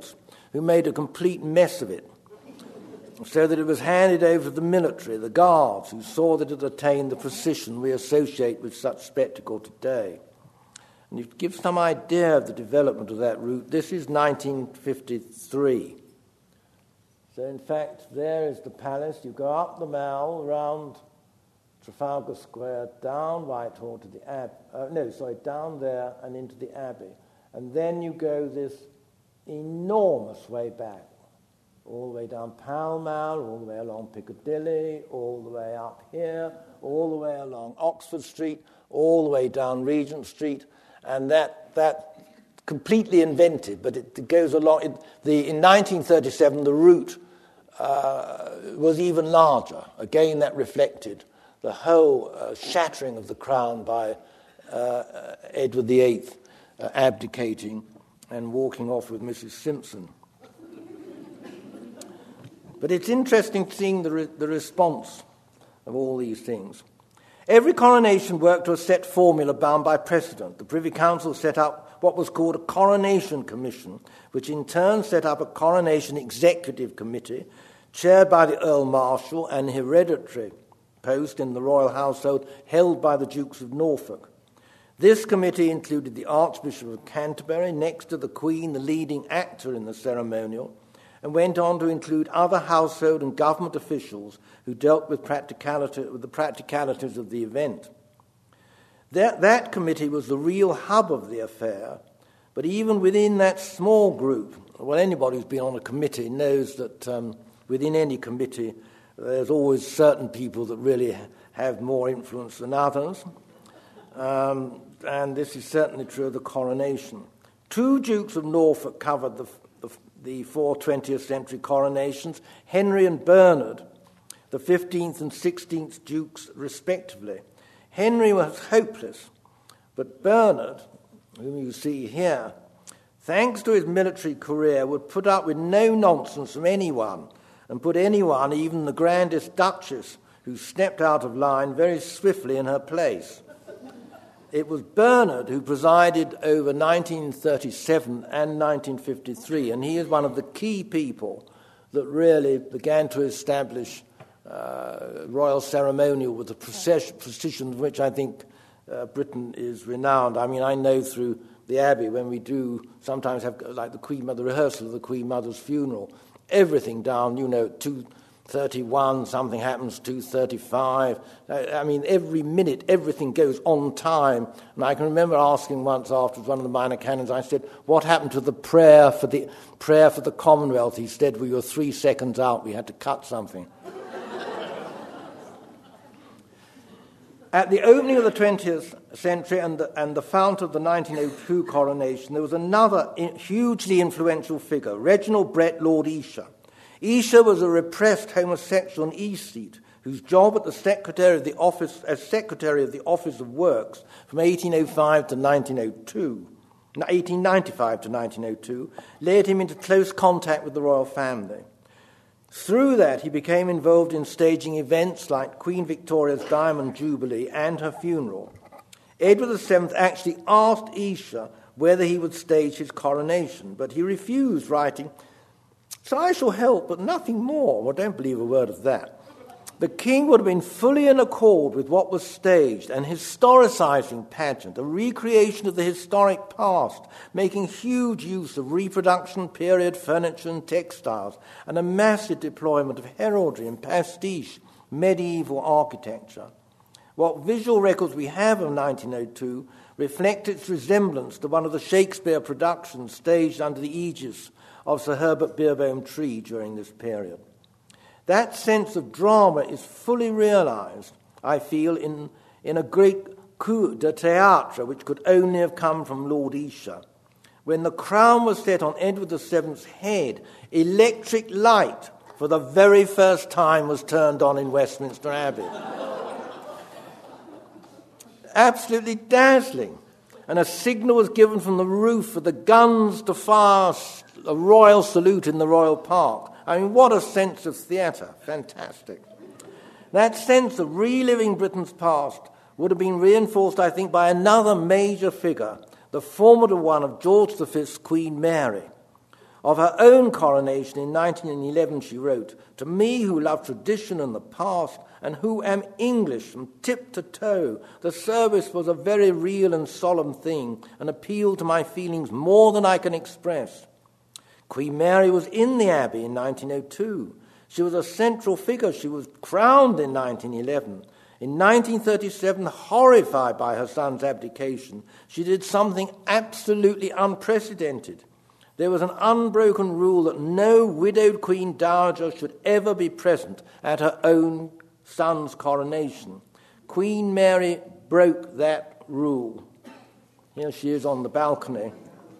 who made a complete mess of it, so that it was handed over to the military, the guards, who saw that it attained the precision we associate with such spectacle today. And to give some idea of the development of that route, this is nineteen fifty-three. So in fact, there is the palace. You go up the Mall, around Trafalgar Square, down Whitehall to the Abbey. Uh, no, sorry, down there and into the Abbey. And then you go this enormous way back, all the way down Pall Mall, all the way along Piccadilly, all the way up here, all the way along Oxford Street, all the way down Regent Street, and that that completely invented, but it, it goes along. It, the, in nineteen thirty-seven, the route uh, was even larger. Again, that reflected the whole uh, shattering of the crown by uh, Edward the Eighth uh, abdicating and walking off with Missus Simpson. But it's interesting seeing the, re- the response of all these things. Every coronation worked to a set formula bound by precedent. The Privy Council set up what was called a Coronation Commission, which in turn set up a Coronation Executive Committee, chaired by the Earl Marshal, an hereditary post in the royal household held by the Dukes of Norfolk. This committee included the Archbishop of Canterbury, next to the Queen, the leading actor in the ceremonial, and went on to include other household and government officials who dealt with, practicality, with the practicalities of the event. That, that committee was the real hub of the affair, but even within that small group, well, anybody who's been on a committee knows that um, within any committee there's always certain people that really have more influence than others, um, and this is certainly true of the coronation. Two Dukes of Norfolk covered the The, the four twentieth century coronations, Henry and Bernard, the fifteenth and sixteenth dukes respectively. Henry was hopeless, but Bernard, whom you see here, thanks to his military career, would put up with no nonsense from anyone and put anyone, even the grandest duchess, who stepped out of line, very swiftly in her place. It was Bernard who presided over nineteen thirty-seven and nineteen fifty-three, and he is one of the key people that really began to establish uh, royal ceremonial with the precision of which I think uh, Britain is renowned. I mean, I know through the Abbey, when we do sometimes have, like the Queen Mother, rehearsal of the Queen Mother's funeral, everything down, you know, two thirty-one, something happens, two thirty-five. I mean, every minute, everything goes on time. And I can remember asking once after one of the minor canons, I said, what happened to the prayer for the prayer for the Commonwealth? He said, we were three seconds out, we had to cut something. At the opening of the twentieth century and the, and the fount of the nineteen oh two coronation, there was another in, hugely influential figure, Reginald Brett, Lord Esher. Esher was a repressed homosexual in Eastseat, whose job at the secretary of the office as secretary of the Office of Works from eighteen oh five to nineteen oh two, eighteen ninety-five to nineteen oh two, led him into close contact with the royal family. Through that, he became involved in staging events like Queen Victoria's Diamond Jubilee and her funeral. Edward the Seventh actually asked Esher whether he would stage his coronation, but he refused, writing, "So I shall help, but nothing more." Well, don't believe a word of that. The king would have been fully in accord with what was staged, an historicising pageant, a recreation of the historic past, making huge use of reproduction, period furniture and textiles, and a massive deployment of heraldry and pastiche, medieval architecture. What visual records we have of nineteen oh two reflect its resemblance to one of the Shakespeare productions staged under the aegis of Sir Herbert Beerbohm Tree during this period. That sense of drama is fully realised, I feel, in, in a great coup de théâtre which could only have come from Lord Esher. When the crown was set on Edward the Seventh's head, electric light for the very first time was turned on in Westminster Abbey. Absolutely dazzling. And a signal was given from the roof for the guns to fire a royal salute in the Royal Park. I mean, what a sense of theatre. Fantastic. That sense of reliving Britain's past would have been reinforced, I think, by another major figure, the formidable one of George the Fifth's Queen Mary. Of her own coronation in nineteen eleven she wrote, "To me who love tradition and the past, and who am English from tip to toe, the service was a very real and solemn thing, and appealed to my feelings more than I can express." Queen Mary was in the Abbey in nineteen oh two. She was a central figure. She was crowned in nineteen eleven. In nineteen thirty-seven, horrified by her son's abdication, she did something absolutely unprecedented. There was an unbroken rule that no widowed Queen Dowager should ever be present at her own son's coronation. Queen Mary broke that rule. Here she is on the balcony.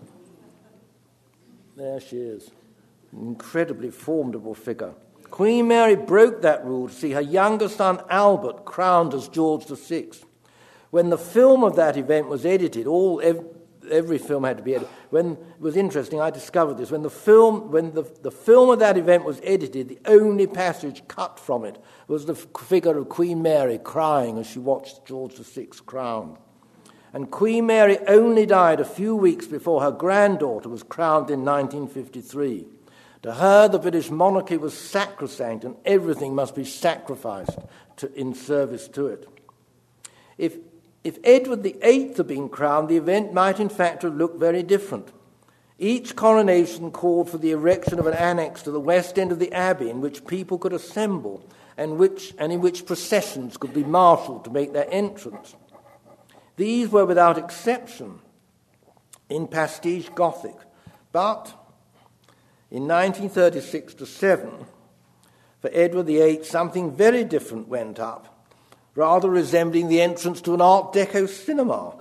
There she is, an incredibly formidable figure. Queen Mary broke that rule to see her younger son Albert crowned as George the Sixth. When the film of that event was edited, all every, every film had to be edited. When it was interesting, I discovered this. When the film, when the, the film of that event was edited, the only passage cut from it was the figure of Queen Mary crying as she watched George the Sixth crowned. And Queen Mary only died a few weeks before her granddaughter was crowned in nineteen fifty-three. To her, the British monarchy was sacrosanct, and everything must be sacrificed to, in service to it. If, if Edward the Eighth had been crowned, the event might in fact have looked very different. Each coronation called for the erection of an annex to the west end of the Abbey in which people could assemble and, which, and in which processions could be marshalled to make their entrance. These were without exception in pastiche Gothic, but in nineteen thirty-six to seven, for Edward the Eighth, something very different went up, rather resembling the entrance to an Art Deco cinema.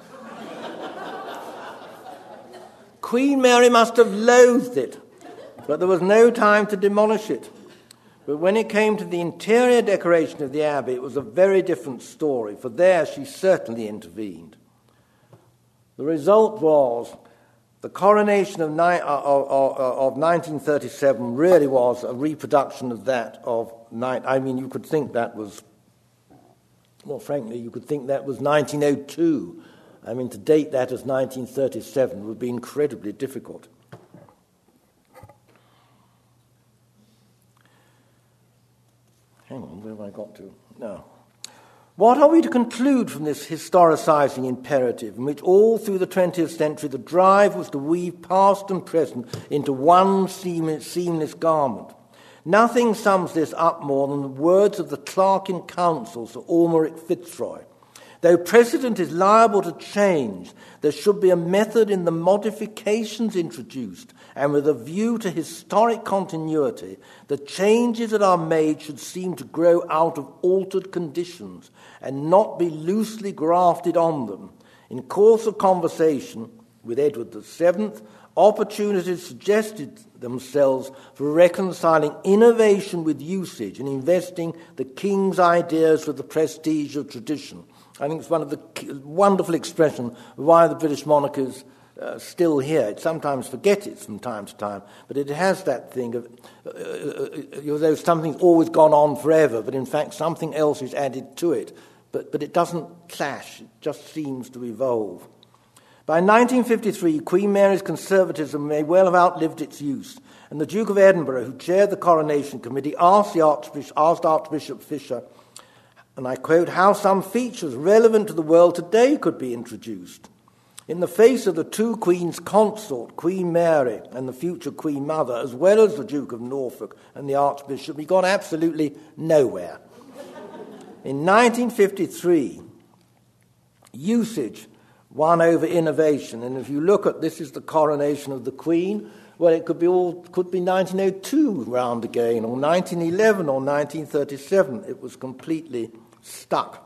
Queen Mary must have loathed it, but there was no time to demolish it. But when it came to the interior decoration of the Abbey, it was a very different story, for there she certainly intervened. The result was the coronation of, ni- of, of, of nineteen thirty-seven really was a reproduction of that of... Ni- I mean, you could think that was... Well, frankly, you could think that was nineteen oh two. I mean, to date that as nineteen thirty-seven would be incredibly difficult. Hang on, where have I got to? No. What are we to conclude from this historicising imperative in which all through the twentieth century the drive was to weave past and present into one seamless, seamless garment? Nothing sums this up more than the words of the Clerk in Council, Sir Almeric Fitzroy. Though precedent is liable to change, there should be a method in the modifications introduced, and with a view to historic continuity, the changes that are made should seem to grow out of altered conditions and not be loosely grafted on them. In course of conversation with Edward the Seventh, opportunities suggested themselves for reconciling innovation with usage and investing the king's ideas with the prestige of tradition. I think it's one of the wonderful expressions of why the British monarchy is uh, still here. It sometimes forgets it from time to time, but it has that thing of, uh, uh, though something's always gone on forever, but in fact something else is added to it. But, but it doesn't clash, it just seems to evolve. By nineteen fifty-three, Queen Mary's conservatism may well have outlived its use, and the Duke of Edinburgh, who chaired the coronation committee, asked, the Archbishop, asked Archbishop Fisher, and I quote, how some features relevant to the world today could be introduced. In the face of the two queens consort, Queen Mary and the future Queen Mother, as well as the Duke of Norfolk and the Archbishop, he got absolutely nowhere. In nineteen fifty-three, usage won over innovation, and if you look at, this is the coronation of the Queen, well, it could be all could be nineteen oh two round again, or nineteen eleven, or nineteen thirty-seven. It was completely stuck.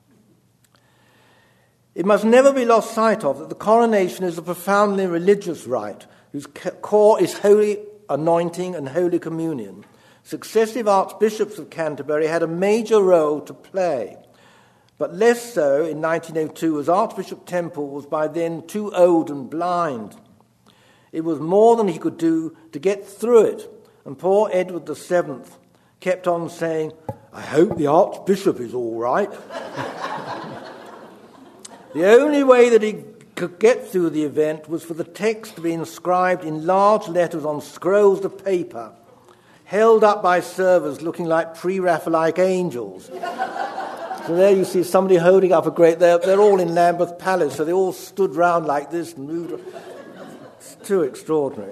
It must never be lost sight of that the coronation is a profoundly religious rite whose core is holy anointing and holy communion. Successive archbishops of Canterbury had a major role to play, but less so in nineteen oh two, as Archbishop Temple was by then too old and blind. It was more than he could do to get through it, and poor Edward the Seventh kept on saying, I hope the Archbishop is all right. The only way that he could get through the event was for the text to be inscribed in large letters on scrolls of paper, held up by servers looking like pre-Raphaelite angels. So there you see somebody holding up a great... They're, they're all in Lambeth Palace, so they all stood round like this and moved. It's too extraordinary.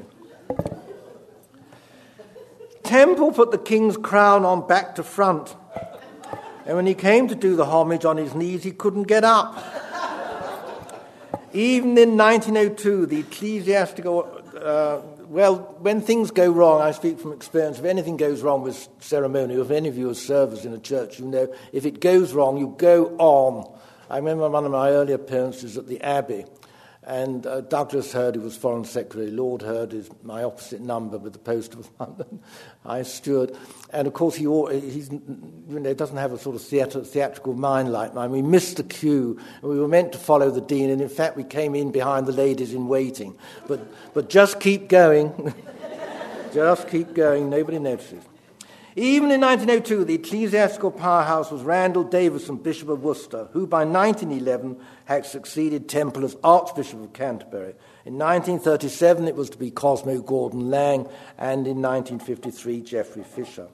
Temple put the king's crown on back to front, and when he came to do the homage on his knees, he couldn't get up. Even in nineteen oh two, the ecclesiastical... Uh, well, when things go wrong, I speak from experience, if anything goes wrong with ceremony, if any of you are servers in a church, you know, if it goes wrong, you go on. I remember one of my early appearances at the Abbey, and uh, Douglas Hurd, who was Foreign Secretary, Lord Hurd is my opposite number with the post of London, High Steward, and of course he he's, you know, doesn't have a sort of theatre, theatrical mind like mine. We missed the cue, and we were meant to follow the Dean, and in fact we came in behind the ladies in waiting. But, but just keep going, just keep going, nobody notices. Even in nineteen oh two, the ecclesiastical powerhouse was Randall Davison, Bishop of Worcester, who by nineteen eleven had succeeded Temple as Archbishop of Canterbury. In nineteen thirty-seven, it was to be Cosmo Gordon-Lang, and in nineteen fifty-three, Geoffrey Fisher.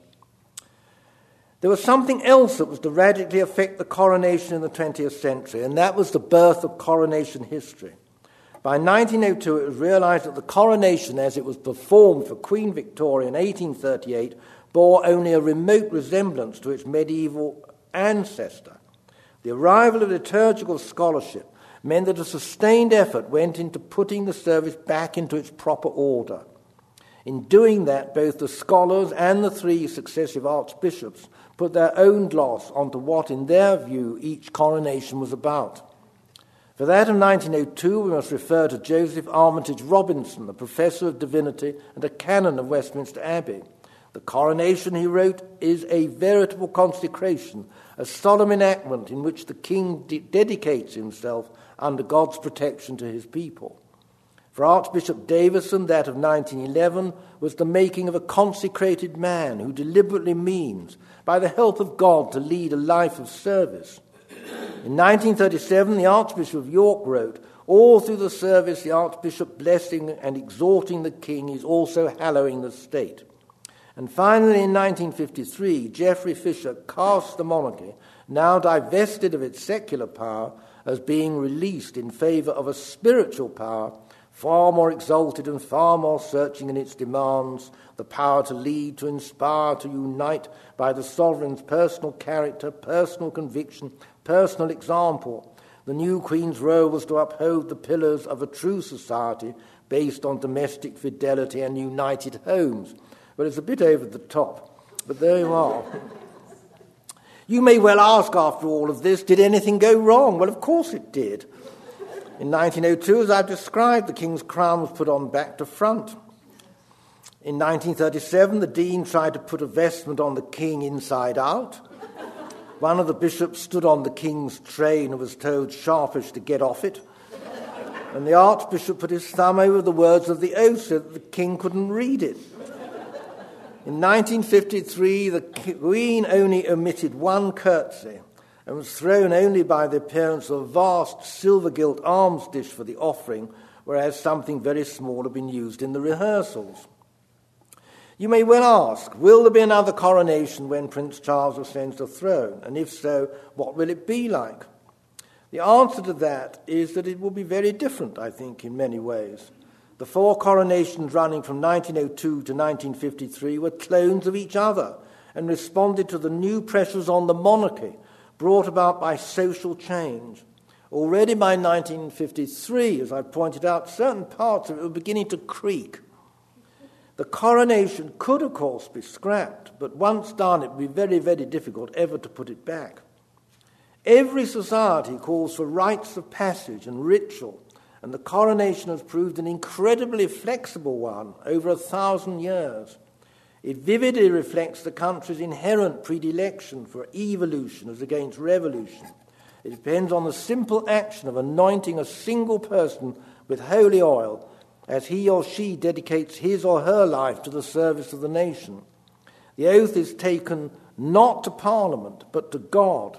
There was something else that was to radically affect the coronation in the twentieth century, and that was the birth of coronation history. By nineteen oh two, it was realised that the coronation, as it was performed for Queen Victoria in eighteen thirty-eight, bore only a remote resemblance to its medieval ancestor. The arrival of liturgical scholarship meant that a sustained effort went into putting the service back into its proper order. In doing that, both the scholars and the three successive archbishops put their own gloss onto what, in their view, each coronation was about. For that of nineteen oh two, we must refer to Joseph Armitage Robinson, a professor of divinity and a canon of Westminster Abbey. The coronation, he wrote, is a veritable consecration, a solemn enactment in which the king de- dedicates himself under God's protection to his people. For Archbishop Davison, that of nineteen eleven was the making of a consecrated man who deliberately means, by the help of God, to lead a life of service. In nineteen thirty-seven, the Archbishop of York wrote, all through the service the Archbishop blessing and exhorting the king is also hallowing the state. And finally, in nineteen fifty-three, Geoffrey Fisher cast the monarchy, now divested of its secular power, as being released in favour of a spiritual power far more exalted and far more searching in its demands, the power to lead, to inspire, to unite by the sovereign's personal character, personal conviction, personal example. The new Queen's role was to uphold the pillars of a true society based on domestic fidelity and united homes. Well, it's a bit over the top, but there you are. You may well ask, after all of this, did anything go wrong? Well, of course it did. In nineteen oh two, as I've described, the king's crown was put on back to front. In nineteen thirty-seven, the dean tried to put a vestment on the king inside out. One of the bishops stood on the king's train and was told sharpish to get off it. And the archbishop put his thumb over the words of the oath so that the king couldn't read it. In nineteen fifty-three, the Queen only omitted one curtsy and was thrown only by the appearance of a vast silver-gilt alms dish for the offering, whereas something very small had been used in the rehearsals. You may well ask, will there be another coronation when Prince Charles ascends the throne? And if so, what will it be like? The answer to that is that it will be very different, I think, in many ways. The four coronations running from nineteen oh two to nineteen fifty-three were clones of each other and responded to the new pressures on the monarchy brought about by social change. Already by nineteen fifty-three, as I pointed out, certain parts of it were beginning to creak. The coronation could, of course, be scrapped, but once done, it would be very, very difficult ever to put it back. Every society calls for rites of passage and ritual, and the coronation has proved an incredibly flexible one over a thousand years. It vividly reflects the country's inherent predilection for evolution as against revolution. It depends on the simple action of anointing a single person with holy oil as he or she dedicates his or her life to the service of the nation. The oath is taken not to Parliament, but to God,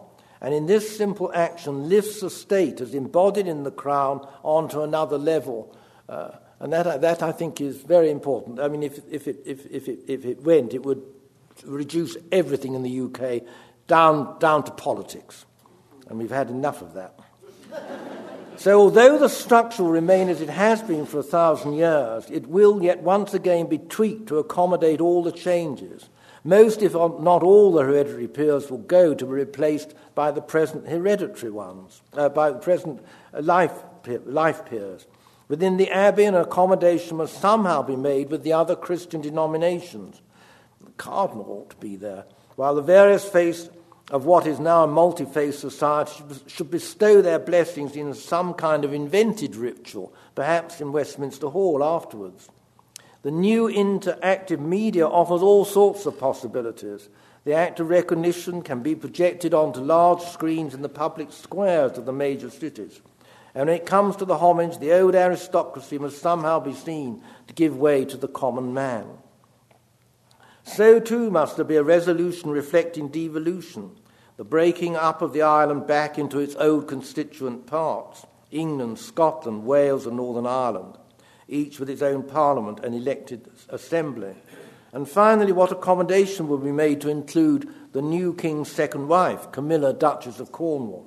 and in this simple action lifts the state as embodied in the crown onto another level. Uh, and that, that, I think, is very important. I mean, if, if, it, if, if, it, if it went, it would reduce everything in the U K down, down to politics. And we've had enough of that. So although the structure will remain as it has been for a thousand years, it will yet once again be tweaked to accommodate all the changes. Most, if not all, the hereditary peers will go to be replaced by the present hereditary ones, uh, by the present life, life peers. Within the abbey, an accommodation must somehow be made with the other Christian denominations. The cardinal ought to be there, while the various faiths of what is now a multi-faith society should bestow their blessings in some kind of invented ritual, perhaps in Westminster Hall afterwards. The new interactive media offers all sorts of possibilities. The act of recognition can be projected onto large screens in the public squares of the major cities. And when it comes to the homage, the old aristocracy must somehow be seen to give way to the common man. So too must there be a resolution reflecting devolution, the breaking up of the island back into its old constituent parts, England, Scotland, Wales and Northern Ireland, each with its own parliament and elected assembly. And finally, what accommodation will be made to include the new king's second wife, Camilla, Duchess of Cornwall.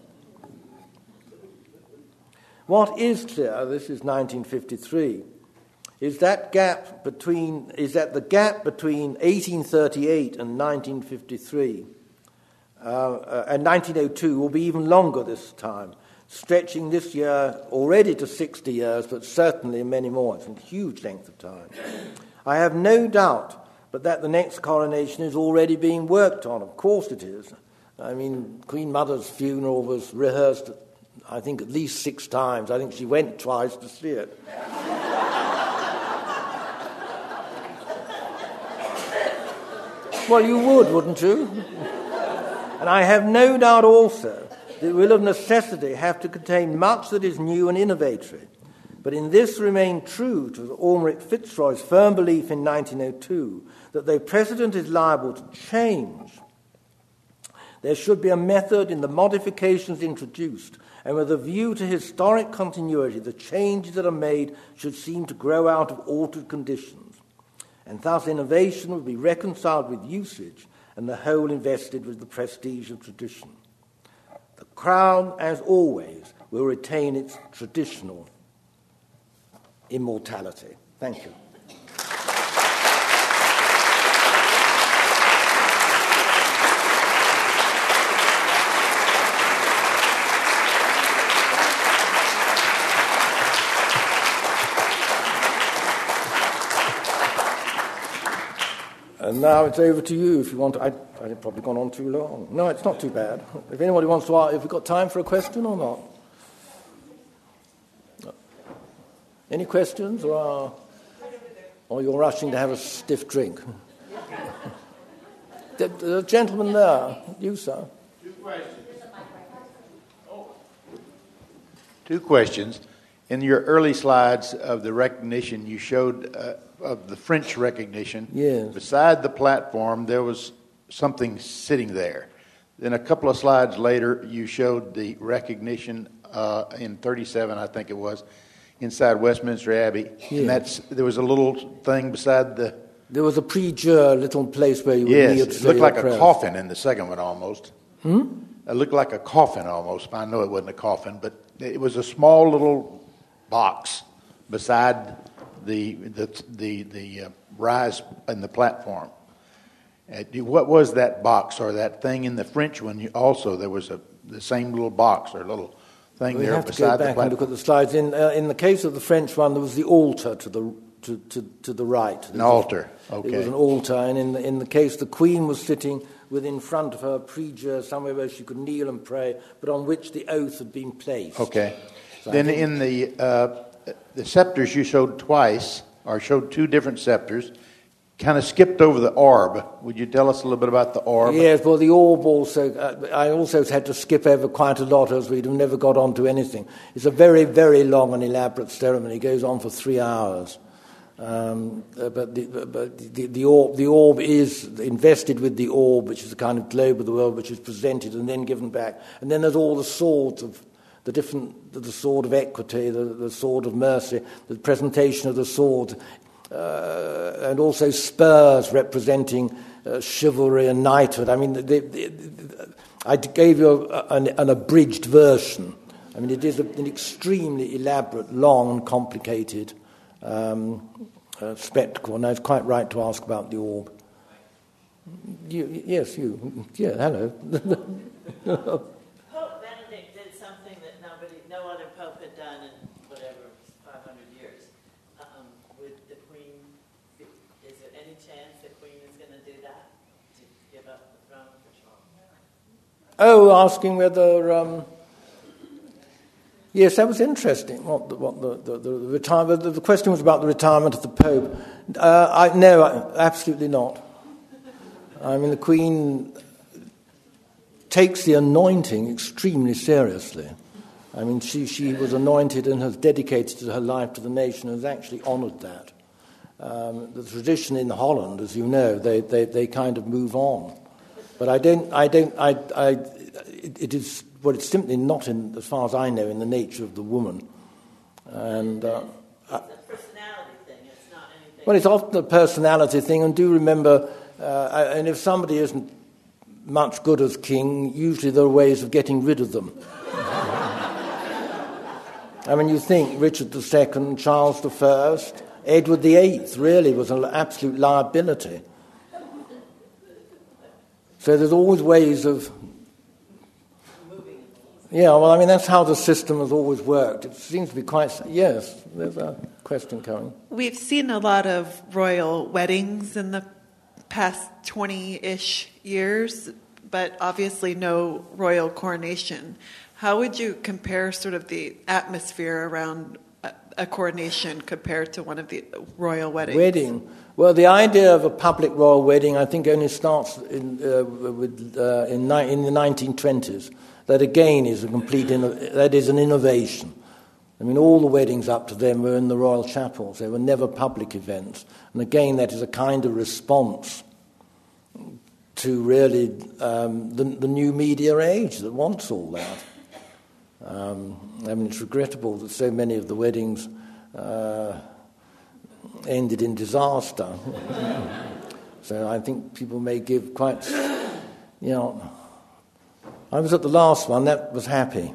What is clear, this is nineteen fifty-three, is that gap between is that the gap between eighteen thirty-eight and nineteen fifty-three uh, uh, and nineteen oh two will be even longer this time, stretching this year already to sixty years, but certainly many more. It's a huge length of time. I have no doubt but that the next coronation is already being worked on. Of course it is. I mean, Queen Mother's funeral was rehearsed, I think, at least six times. I think she went twice to see it. Well, you would, wouldn't you? And I have no doubt also that it will of necessity have to contain much that is new and innovatory. But in this remain true to Almeric Fitzroy's firm belief in nineteen oh two that the President is liable to change. There should be a method in the modifications introduced, and with a view to historic continuity, the changes that are made should seem to grow out of altered conditions. And thus innovation will be reconciled with usage, and the whole invested with the prestige of tradition. The Crown, as always, will retain its traditional immortality. Thank you. And now it's over to you if you want to. I, I've probably gone on too long. No, it's not too bad. If anybody wants to ask, have we got time for a question or not? No. Any questions, or, are, or you're rushing to have a stiff drink? the, the gentleman there, you, sir. Two questions. Two questions. In your early slides of the recognition, you showed uh, of the French recognition. Yes. Beside the platform, there was something sitting there. Then a couple of slides later, you showed the recognition uh, in thirty-seven, I think it was, inside Westminster Abbey. Yes. And that's there was a little thing beside the... There was a pre-jure little place where you would yes, kneel to it say looked like your a prayers. coffin in the second one almost. Hmm? It looked like a coffin almost. I know it wasn't a coffin, but it was a small little box beside the the the, the uh, rise in the platform. Uh, what was that box or that thing in the French one? You, also, there was a the same little box or little thing We there have to beside go the back platform. and look at the slides. In uh, in the case of the French one, there was the altar to the to to, to the right. An altar. Okay. It was an altar, and in the, in the case, the Queen was sitting within front of her pre-jure, somewhere where she could kneel and pray, but on which the oath had been placed. Okay. So Then think, in the uh, the scepters you showed twice, or showed two different scepters, kind of skipped over the orb. Would you tell us a little bit about the orb? Yes, well, the orb also, uh, I also had to skip over quite a lot as we'd have never got on to anything. It's a very, very long and elaborate ceremony. It goes on for three hours. Um, uh, but the, but the, the, orb, the orb is invested with the orb, which is a kind of globe of the world, which is presented and then given back. And then there's all the swords of the different, the sword of equity, the, the sword of mercy, the presentation of the sword, uh, and also spurs representing uh, chivalry and knighthood. I mean, the, the, the, I gave you a, an, an abridged version. I mean, it is a, an extremely elaborate, long, and complicated Um, uh, spectacle, and I was quite right to ask about the orb. You, yes, you. Yeah, hello. Pope Benedict did something that nobody, no other pope had done in whatever five hundred years. Um, with the Queen, is there any chance the Queen is going to do that to give up the throne for Charles? Oh, asking whether. Um, Yes, that was interesting. What the, what the, the, the, the, retirement, the, the question was about the retirement of the Pope. Uh, I, no, I, absolutely not. I mean, the Queen takes the anointing extremely seriously. I mean, she, she was anointed and has dedicated her life to the nation and has actually honoured that. Um, the tradition in Holland, as you know, they, they, they kind of move on. But I don't, I don't, I, I, it, it is... Well, it's simply not, in, as far as I know, in the nature of the woman. And uh, it's a personality thing. It's not anything. Well, it's often a personality thing. And do remember, uh, and if somebody isn't much good as king, usually there are ways of getting rid of them. I mean, you think Richard the Second, Charles the First, Edward the Eighth really was an absolute liability. So there's always ways of. Yeah, well, I mean, that's how the system has always worked. It seems to be quite... Yes, there's a question coming. We've seen a lot of royal weddings in the past twenty-ish years, but obviously no royal coronation. How would you compare sort of the atmosphere around a, a coronation compared to one of the royal weddings? Wedding. Well, the idea of a public royal wedding, I think, only starts in, uh, with, uh, in, ni- in the nineteen twenties. That again is a complete, inno- that is an innovation. I mean, all the weddings up to then were in the royal chapels. They were never public events. And again, that is a kind of response to really um, the, the new media age that wants all that. Um, I mean, it's regrettable that so many of the weddings uh, ended in disaster. So I think people may give quite, you know... I was at the last one, that was happy.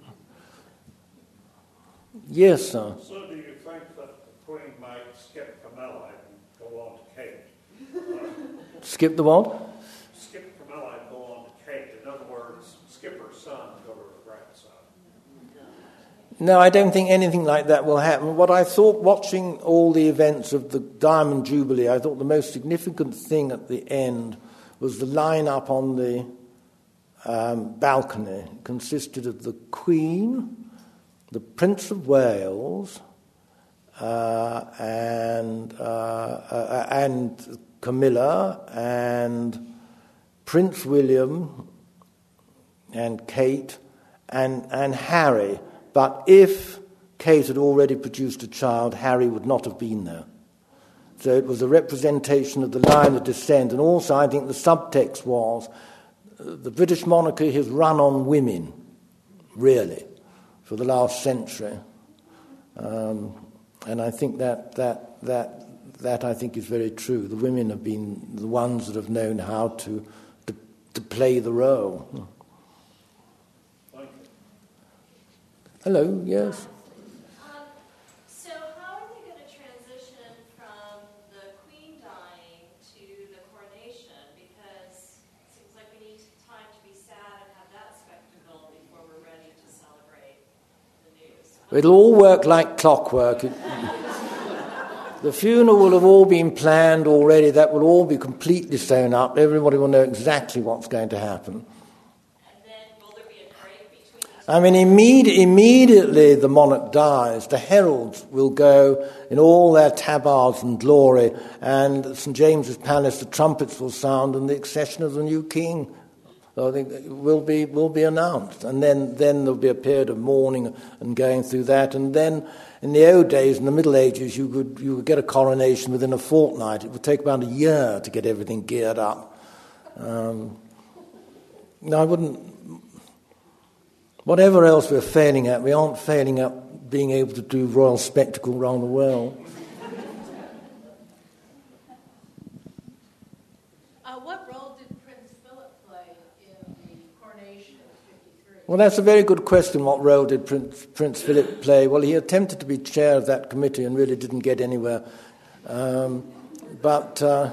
Yes, sir. So do you think that the Queen might skip Camilla and go on to Kate? Skip the what? Skip Camilla and go on to Kate. In other words, skip her son and go to her grandson. No, I don't think anything like that will happen. What I thought, watching all the events of the Diamond Jubilee, I thought the most significant thing at the end was the line-up on the Um, balcony. It consisted of the Queen, the Prince of Wales, uh, and uh, uh, and Camilla, and Prince William, and Kate, and and Harry. But if Kate had already produced a child, Harry would not have been there. So it was a representation of the line of descent, and also I think the subtext was the British monarchy has run on women, really, for the last century, um, and I think that that that that I think is very true. The women have been the ones that have known how to to, to play the role. Hello, yes. It'll all work like clockwork. It, the funeral will have all been planned already. That will all be completely sewn up. Everybody will know exactly what's going to happen. And then will there be a break between... I mean, imme- immediately the monarch dies, the heralds will go in all their tabards and glory, and at Saint James's Palace the trumpets will sound and the accession of the new king So I think it will be will be announced, and then, then there'll be a period of mourning and going through that, and then in the old days, in the Middle Ages, you could you could get a coronation within a fortnight. It would take about a year to get everything geared up. Um, no, I wouldn't. Whatever else we're failing at, we aren't failing at being able to do royal spectacle around the world. Well, that's a very good question. What role did Prince, Prince Philip play? Well, he attempted to be chair of that committee and really didn't get anywhere. Um, but uh,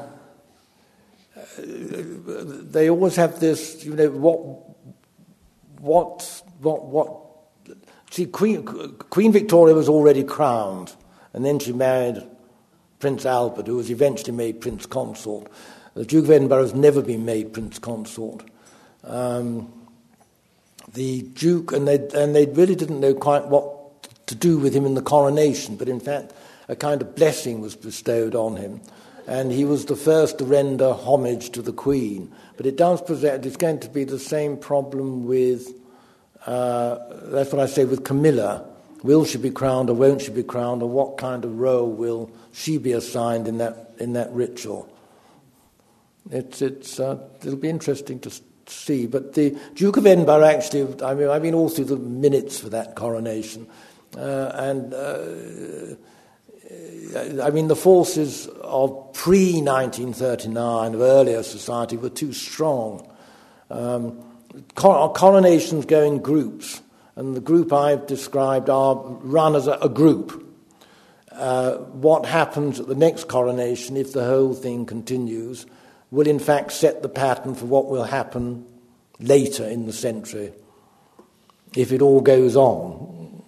they always have this, you know, what, what, what, what. See, Queen, Queen Victoria was already crowned, and then she married Prince Albert, who was eventually made Prince Consort. The Duke of Edinburgh has never been made Prince Consort. Um, The Duke, and they and they really didn't know quite what to do with him in the coronation, but in fact a kind of blessing was bestowed on him, and he was the first to render homage to the Queen. But it does present, it's going to be the same problem with, uh, that's what I say, with Camilla. Will she be crowned or won't she be crowned, or what kind of role will she be assigned in that in that ritual? It's, it's, uh, it'll be interesting to see, but the Duke of Edinburgh actually, I mean, I've been all through the minutes for that coronation, uh, and uh, I mean, the forces of pre nineteen thirty-nine, of earlier society, were too strong. Um, cor- coronations go in groups, and the group I've described are run as a, a group. Uh, what happens at the next coronation, if the whole thing continues, will in fact set the pattern for what will happen later in the century, if it all goes on.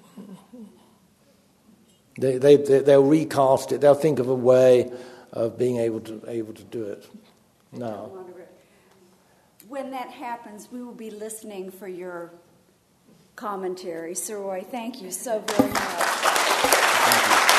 They, they, they, they'll recast it, they'll think of a way of being able to able to do it. Now, when that happens, we will be listening for your commentary. Sir Roy, thank you so very much. Thank you.